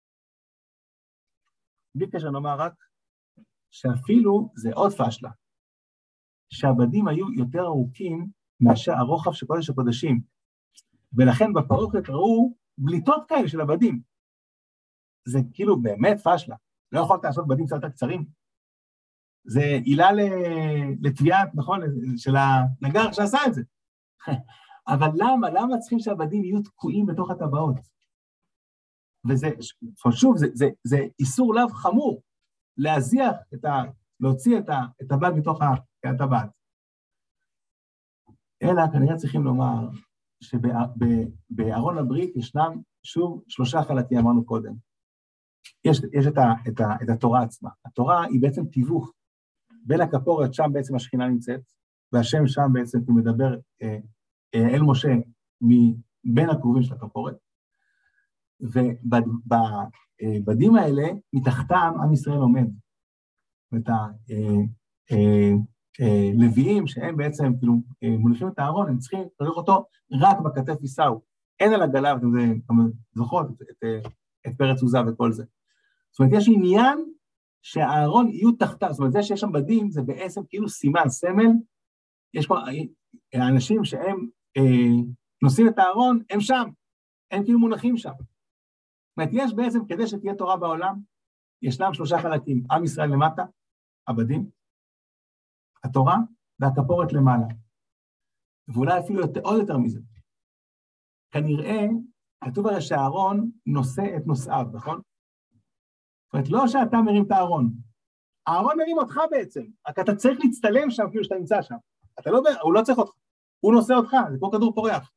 בלי קשר נאמר רק, שאפילו זה עוד פשלה, שהבדים היו יותר ארוכים מאשר הרוחב של קודש הקודשים, ולכן בפרוכת ראו בליטות כאלה של הבדים. זה כאילו באמת פשלה, לא יכולת לעשות בדים קצת יותר קצרים. זה עילה לתביעת, נכון, של הנגר שעשה את זה. אבל למה? למה צריכים שהבדים יהיו תקועים בתוך הטבעות? וזה, שוב, זה, זה, זה איסור לאו חמור, להזיח את ה... להוציא את, ה, את הבד מתוך הטבעת. אלא כנראה צריכים לומר שבארון הברית ישנם שוב שלושה חלקים, אמרנו קודם. יש, יש את, ה, את, ה, את התורה עצמה. התורה היא בעצם תיווך בין הכפורת, שם בעצם השכינה נמצאת, והשם שם בעצם הוא מדבר אה, אה, אל משה מבין הקרובים של הכפורת, ובבדים האלה, מתחתם עם ישראל עומד. את הלוויים שהם בעצם כאילו מוליכים את הארון, הם צריכים לראות אותו רק בכתף יישאו, אין על הגלה, אתם זוכרות את, את, את פרץ עוזה וכל זה. זאת אומרת, יש עניין שהארון יהיו תחתיו, זאת אומרת, זה שיש שם בדים, זה בעצם כאילו סימן, סמל, יש פה אנשים שהם אה, נושאים את הארון, הם שם, הם כאילו מונחים שם. זאת אומרת, יש בעצם, כדי שתהיה תורה בעולם, ישנם שלושה חלקים, עם ישראל למטה, הבדים, התורה והכפורת למעלה. ואולי אפילו יותר, עוד יותר מזה. כנראה, כתוב הרי שהארון נושא את נושאיו, נכון? זאת אומרת, לא שאתה מרים את הארון, הארון מרים אותך בעצם, רק אתה צריך להצטלם שם כאילו שאתה נמצא שם. אתה לא, הוא לא צריך אותך, הוא נושא אותך, זה כמו כדור פורח.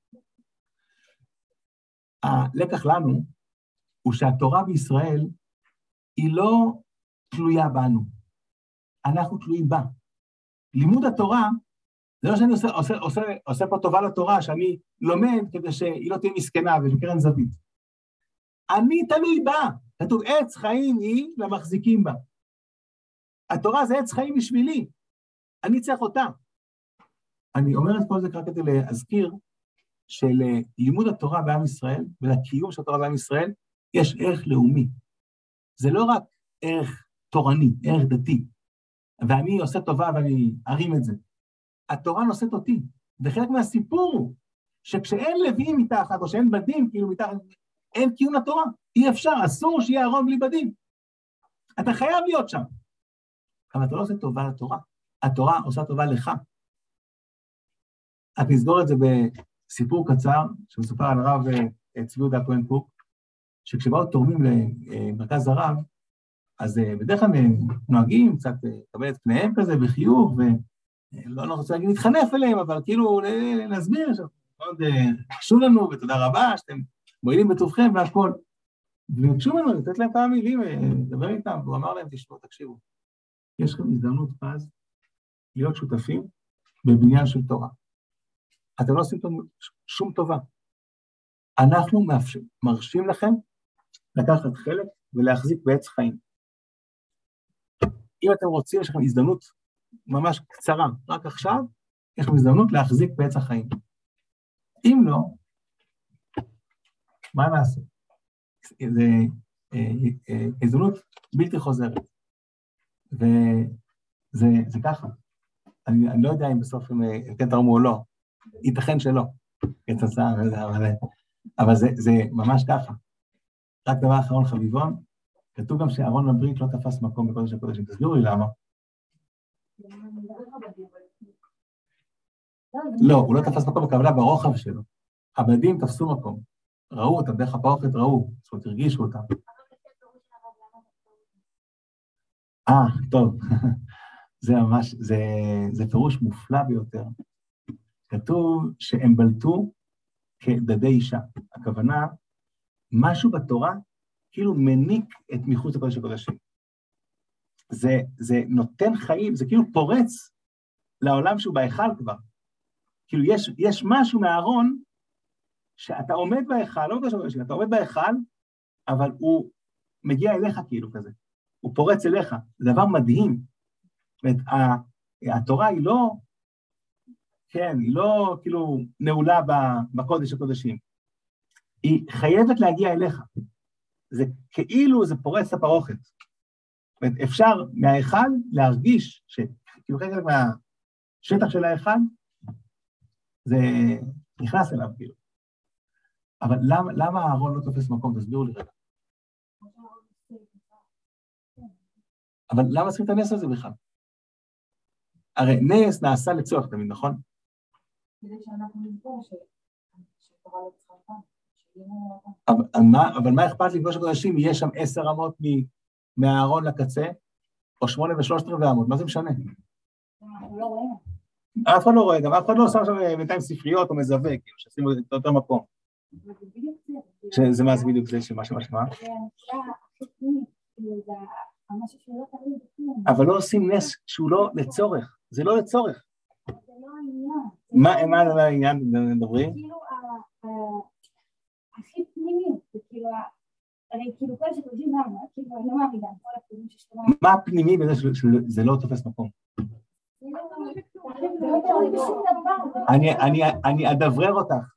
הלקח לנו הוא שהתורה בישראל היא לא תלויה בנו, אנחנו תלויים בה. לימוד התורה, זה לא שאני עושה, עושה, עושה, עושה פה טובה לתורה, שאני לומד כדי שהיא לא תהיה מסכנה וקרן זווית. אני תלוי בה, כתוב עץ חיים היא למחזיקים בה. התורה זה עץ חיים בשבילי, אני צריך אותה. אני אומר את כל זה רק כדי להזכיר, שללימוד התורה בעם ישראל, ולקיום של התורה בעם ישראל, יש ערך לאומי. זה לא רק ערך תורני, ערך דתי, ואני עושה טובה ואני ארים את זה. התורה נושאת אותי, וחלק מהסיפור הוא, שכשאין לוויים מתחת, או שאין בדים כאילו מתחת, אין קיום לתורה, אי אפשר, אסור שיהיה ארון בלי בדים. אתה חייב להיות שם. אבל אתה לא עושה טובה לתורה, התורה עושה טובה לך. את נסגור את זה בסיפור קצר, שמסופר על הרב צבי יהודה הכהן קוק, שכשבאו תורמים למרכז הרב, אז בדרך כלל נוהגים קצת לקבל את פניהם כזה בחיוך, ולא לא רוצה להגיד להתחנף אליהם, אבל כאילו להסביר, מאוד חשוב לנו, ותודה רבה, שאתם מועילים בטובכם והכל. וביקשו ממנו לתת להם כמה מילים, לדבר איתם, והוא אמר להם, תשמעו, תקשיבו, יש לכם הזדמנות פז להיות שותפים בבניין של תורה. אתם לא עושים שום טובה. אנחנו מרשים לכם לקחת חלק ולהחזיק בעץ חיים. אם אתם רוצים, יש לכם הזדמנות ממש קצרה, רק עכשיו, יש לכם הזדמנות להחזיק בעץ החיים. אם לא, מה נעשה? זה הזדמנות בלתי חוזרת. וזה זה ככה. אני, אני לא יודע אם בסוף הם כן תרמו או לא, ייתכן שלא, כתוצאה, אבל, אבל זה, זה ממש ככה. רק דבר אחרון חביבון, כתוב גם שארון הברית לא תפס מקום בקודש הקודשים. תסבירו לי למה. לא, הוא לא תפס מקום בכוונה ברוחב שלו. הבדים תפסו מקום. ראו אותם, דרך הפרוכת ראו, זאת אומרת, הרגישו אותם. אה, טוב. זה ממש, זה, זה פירוש מופלא ביותר. כתוב שהם בלטו כדדי אישה. הכוונה, משהו בתורה כאילו מניק את מחוץ לקודש הקודשים. זה, זה נותן חיים, זה כאילו פורץ לעולם שהוא בהיכל כבר. כאילו יש, יש משהו מהארון שאתה עומד בהיכל, לא בקודש הקודשים, אתה עומד בהיכל, אבל הוא מגיע אליך כאילו כזה. הוא פורץ אליך, זה דבר מדהים. זאת אומרת, התורה היא לא, כן, היא לא כאילו נעולה בקודש הקודשים, היא חייבת להגיע אליך, זה כאילו זה פורץ לפרוכת. זאת אומרת, אפשר מהאחד להרגיש שכאילו חלק מהשטח של האחד, זה נכנס אליו כאילו. אבל למה, למה הארון לא תופס מקום? תסבירו לי רגע. אבל למה צריכים את הנס הזה בכלל? הרי נס נעשה לצורך תמיד, נכון? כדי שאנחנו נזכור שתורה לא צריכה. אבל, אבל מה אכפת לי כמו שקודשים, יהיה שם עשר אמות מהארון לקצה, או שמונה ושלושת רבעי אמות, מה זה משנה? אנחנו לא רואים. אף אחד לא רואה, גם אף אחד לא עושה שם בינתיים ספריות או מזווה, כאילו, שעשינו את אותו מקום. זה מה זה בדיוק זה, שמה שמה שמה? אבל לא עושים נס שהוא לא לצורך, זה לא לצורך. מה זה העניין, מדברים? כאילו, הכי פנימי, זה כאילו, הרי כאילו כל שקודשים לנו, כאילו, אני לא מאמינה, כל הקודשים ששתונה. מה הפנימי בזה שזה לא תופס מקום? אני אדברר אותך.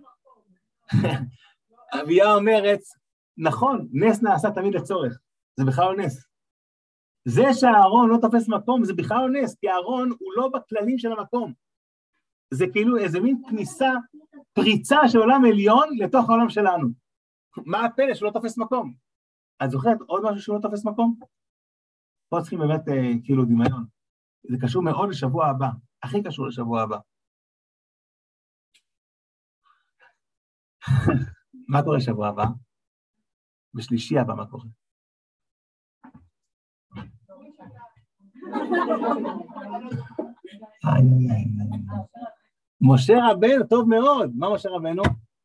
אביה אומרת, נכון, נס נעשה תמיד לצורך, זה בכלל לא נס. זה שהארון לא תופס מקום, זה בכלל לא נס, כי הארון הוא לא בכללים של המקום. זה כאילו איזה מין כניסה, פריצה של עולם עליון לתוך העולם שלנו. מה הפלא שלא תופס מקום? את זוכרת עוד משהו שלא תופס מקום? פה צריכים באמת אה, כאילו דמיון. זה קשור מאוד לשבוע הבא, הכי קשור לשבוע הבא. מה קורה שבוע הבא? בשלישי הבא מה קורה? איי, איי, איי. משה רבנו, טוב מאוד. מה משה רבנו?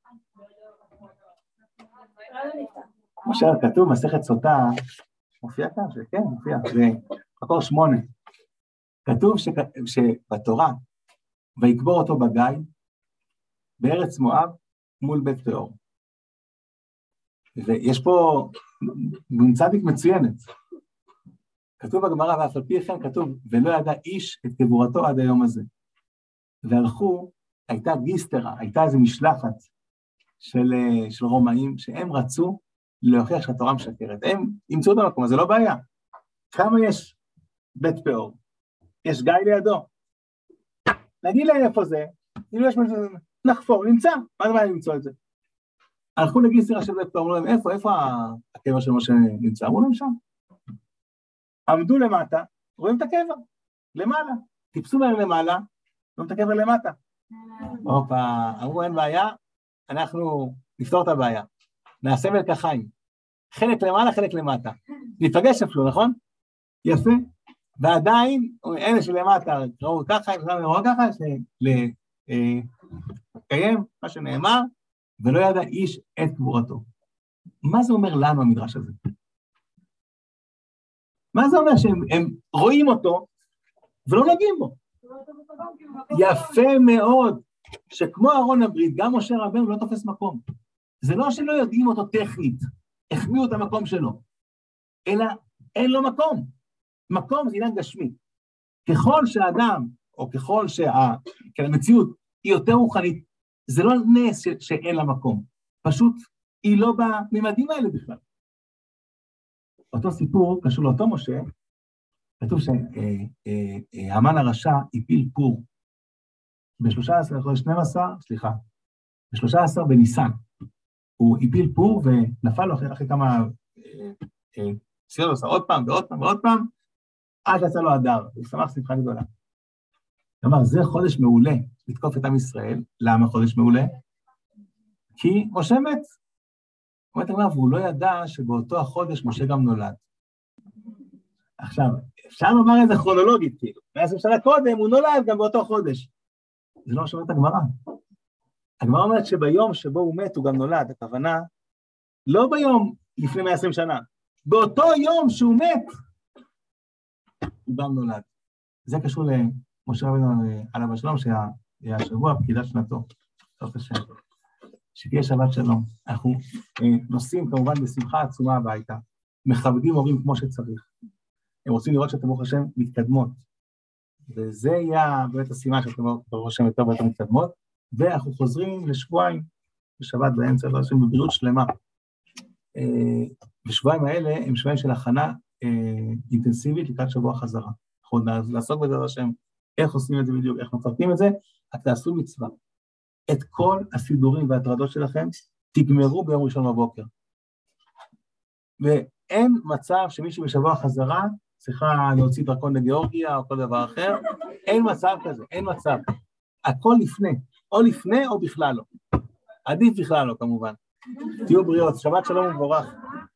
משה כתוב, מסכת סוטה, מופיע כאן, כן, מופיע, זה מקור שמונה. כתוב שבתורה, ויקבור אותו בגיא, בארץ מואב, מול בית פאור. ויש פה צדיק מצוינת. כתוב בגמרא, ואף על פי כן כתוב, ולא ידע איש את קבורתו עד היום הזה. והלכו, הייתה גיסטרה, הייתה איזו משלחת של, של רומאים, שהם רצו להוכיח שהתורה משקרת. הם ימצאו את המקום, אז זה לא בעיה. כמה יש בית פאור? יש גיא לידו. נגיד להם איפה זה, אם יש משהו, נחפור, נמצא, מה דבר למצוא את זה? הלכו לגיסטרה של בית פאור, אמרו להם, איפה, איפה הקבר של משה נמצא? אמרו להם שם. עמדו למטה, רואים את הקבר, למעלה. טיפסו מהם למעלה, רואים את הקבר למטה. אופה, אמרו אין בעיה, אנחנו נפתור את הבעיה. נעשה מלקחיים. חלק למעלה, חלק למטה. ניפגש אפילו, נכון? יפה. ועדיין, אלה שלמטה, ראו ככה, ראו ככה, לקיים מה שנאמר, ולא ידע איש את קבורתו. מה זה אומר לנו המדרש הזה? מה זה אומר שהם רואים אותו, ולא נוגעים בו? יפה מאוד, שכמו אהרון הברית, גם משה רבנו לא תופס מקום. זה לא שלא יודעים אותו טכנית, החמיאו את המקום שלו, אלא אין לו מקום. מקום זה עניין גשמי. ככל שהאדם, או ככל שהמציאות היא יותר רוחנית, זה לא נס שאין לה מקום. פשוט היא לא בממדים האלה בכלל. אותו סיפור קשור לאותו משה, כתוב שהמן הרשע הפיל פור, ב-שלושה עשר חודש שנים עשר, סליחה, ב-שלושה עשר בניסן, הוא הפיל פור ונפל לו אחרי כמה סירות, עושה עוד פעם ועוד פעם ועוד פעם, עד יצא לו הדר, הוא שמח שמחה גדולה. כלומר, זה חודש מעולה לתקוף את עם ישראל. למה חודש מעולה? כי משה מת. הוא אומר, והוא לא ידע שבאותו החודש משה גם נולד. עכשיו, אפשר לומר את זה כרונולוגית, כאילו. מאז שנה קודם, הוא נולד גם באותו חודש. זה לא משמעות הגמרא. הגמרא אומרת שביום שבו הוא מת, הוא גם נולד. הכוונה, לא ביום לפני מאה ועשרים שנה, באותו יום שהוא מת, הוא גם נולד. זה קשור למשה רבנו עליו השלום, שהיה השבוע פקידת שנתו. טוב השם. שתהיה שבת שלום. אנחנו נוסעים כמובן בשמחה עצומה הביתה. מכבדים הורים כמו שצריך. הם רוצים לראות שאתם ברוך השם מתקדמות. וזה יהיה באמת הסימן שאתם ברוך השם יותר ויותר מתקדמות, ואנחנו חוזרים לשבועיים, בשבת באמצע, ברוך השם בבריאות שלמה. בשבועיים האלה הם שבועיים של הכנה אינטנסיבית לקראת שבוע חזרה. אנחנו נעסוק בזה השם, איך עושים את זה בדיוק, איך מפרטים את זה, אז תעשו מצווה. את כל הסידורים וההטרדות שלכם, תגמרו ביום ראשון בבוקר. ואין מצב שמישהו בשבוע חזרה, צריכה להוציא דרכון לגיאורגיה או כל דבר אחר, אין מצב כזה, אין מצב. הכל לפני, או לפני או בכלל לא. עדיף בכלל לא, כמובן. תהיו בריאות, שבת שלום ומבורך.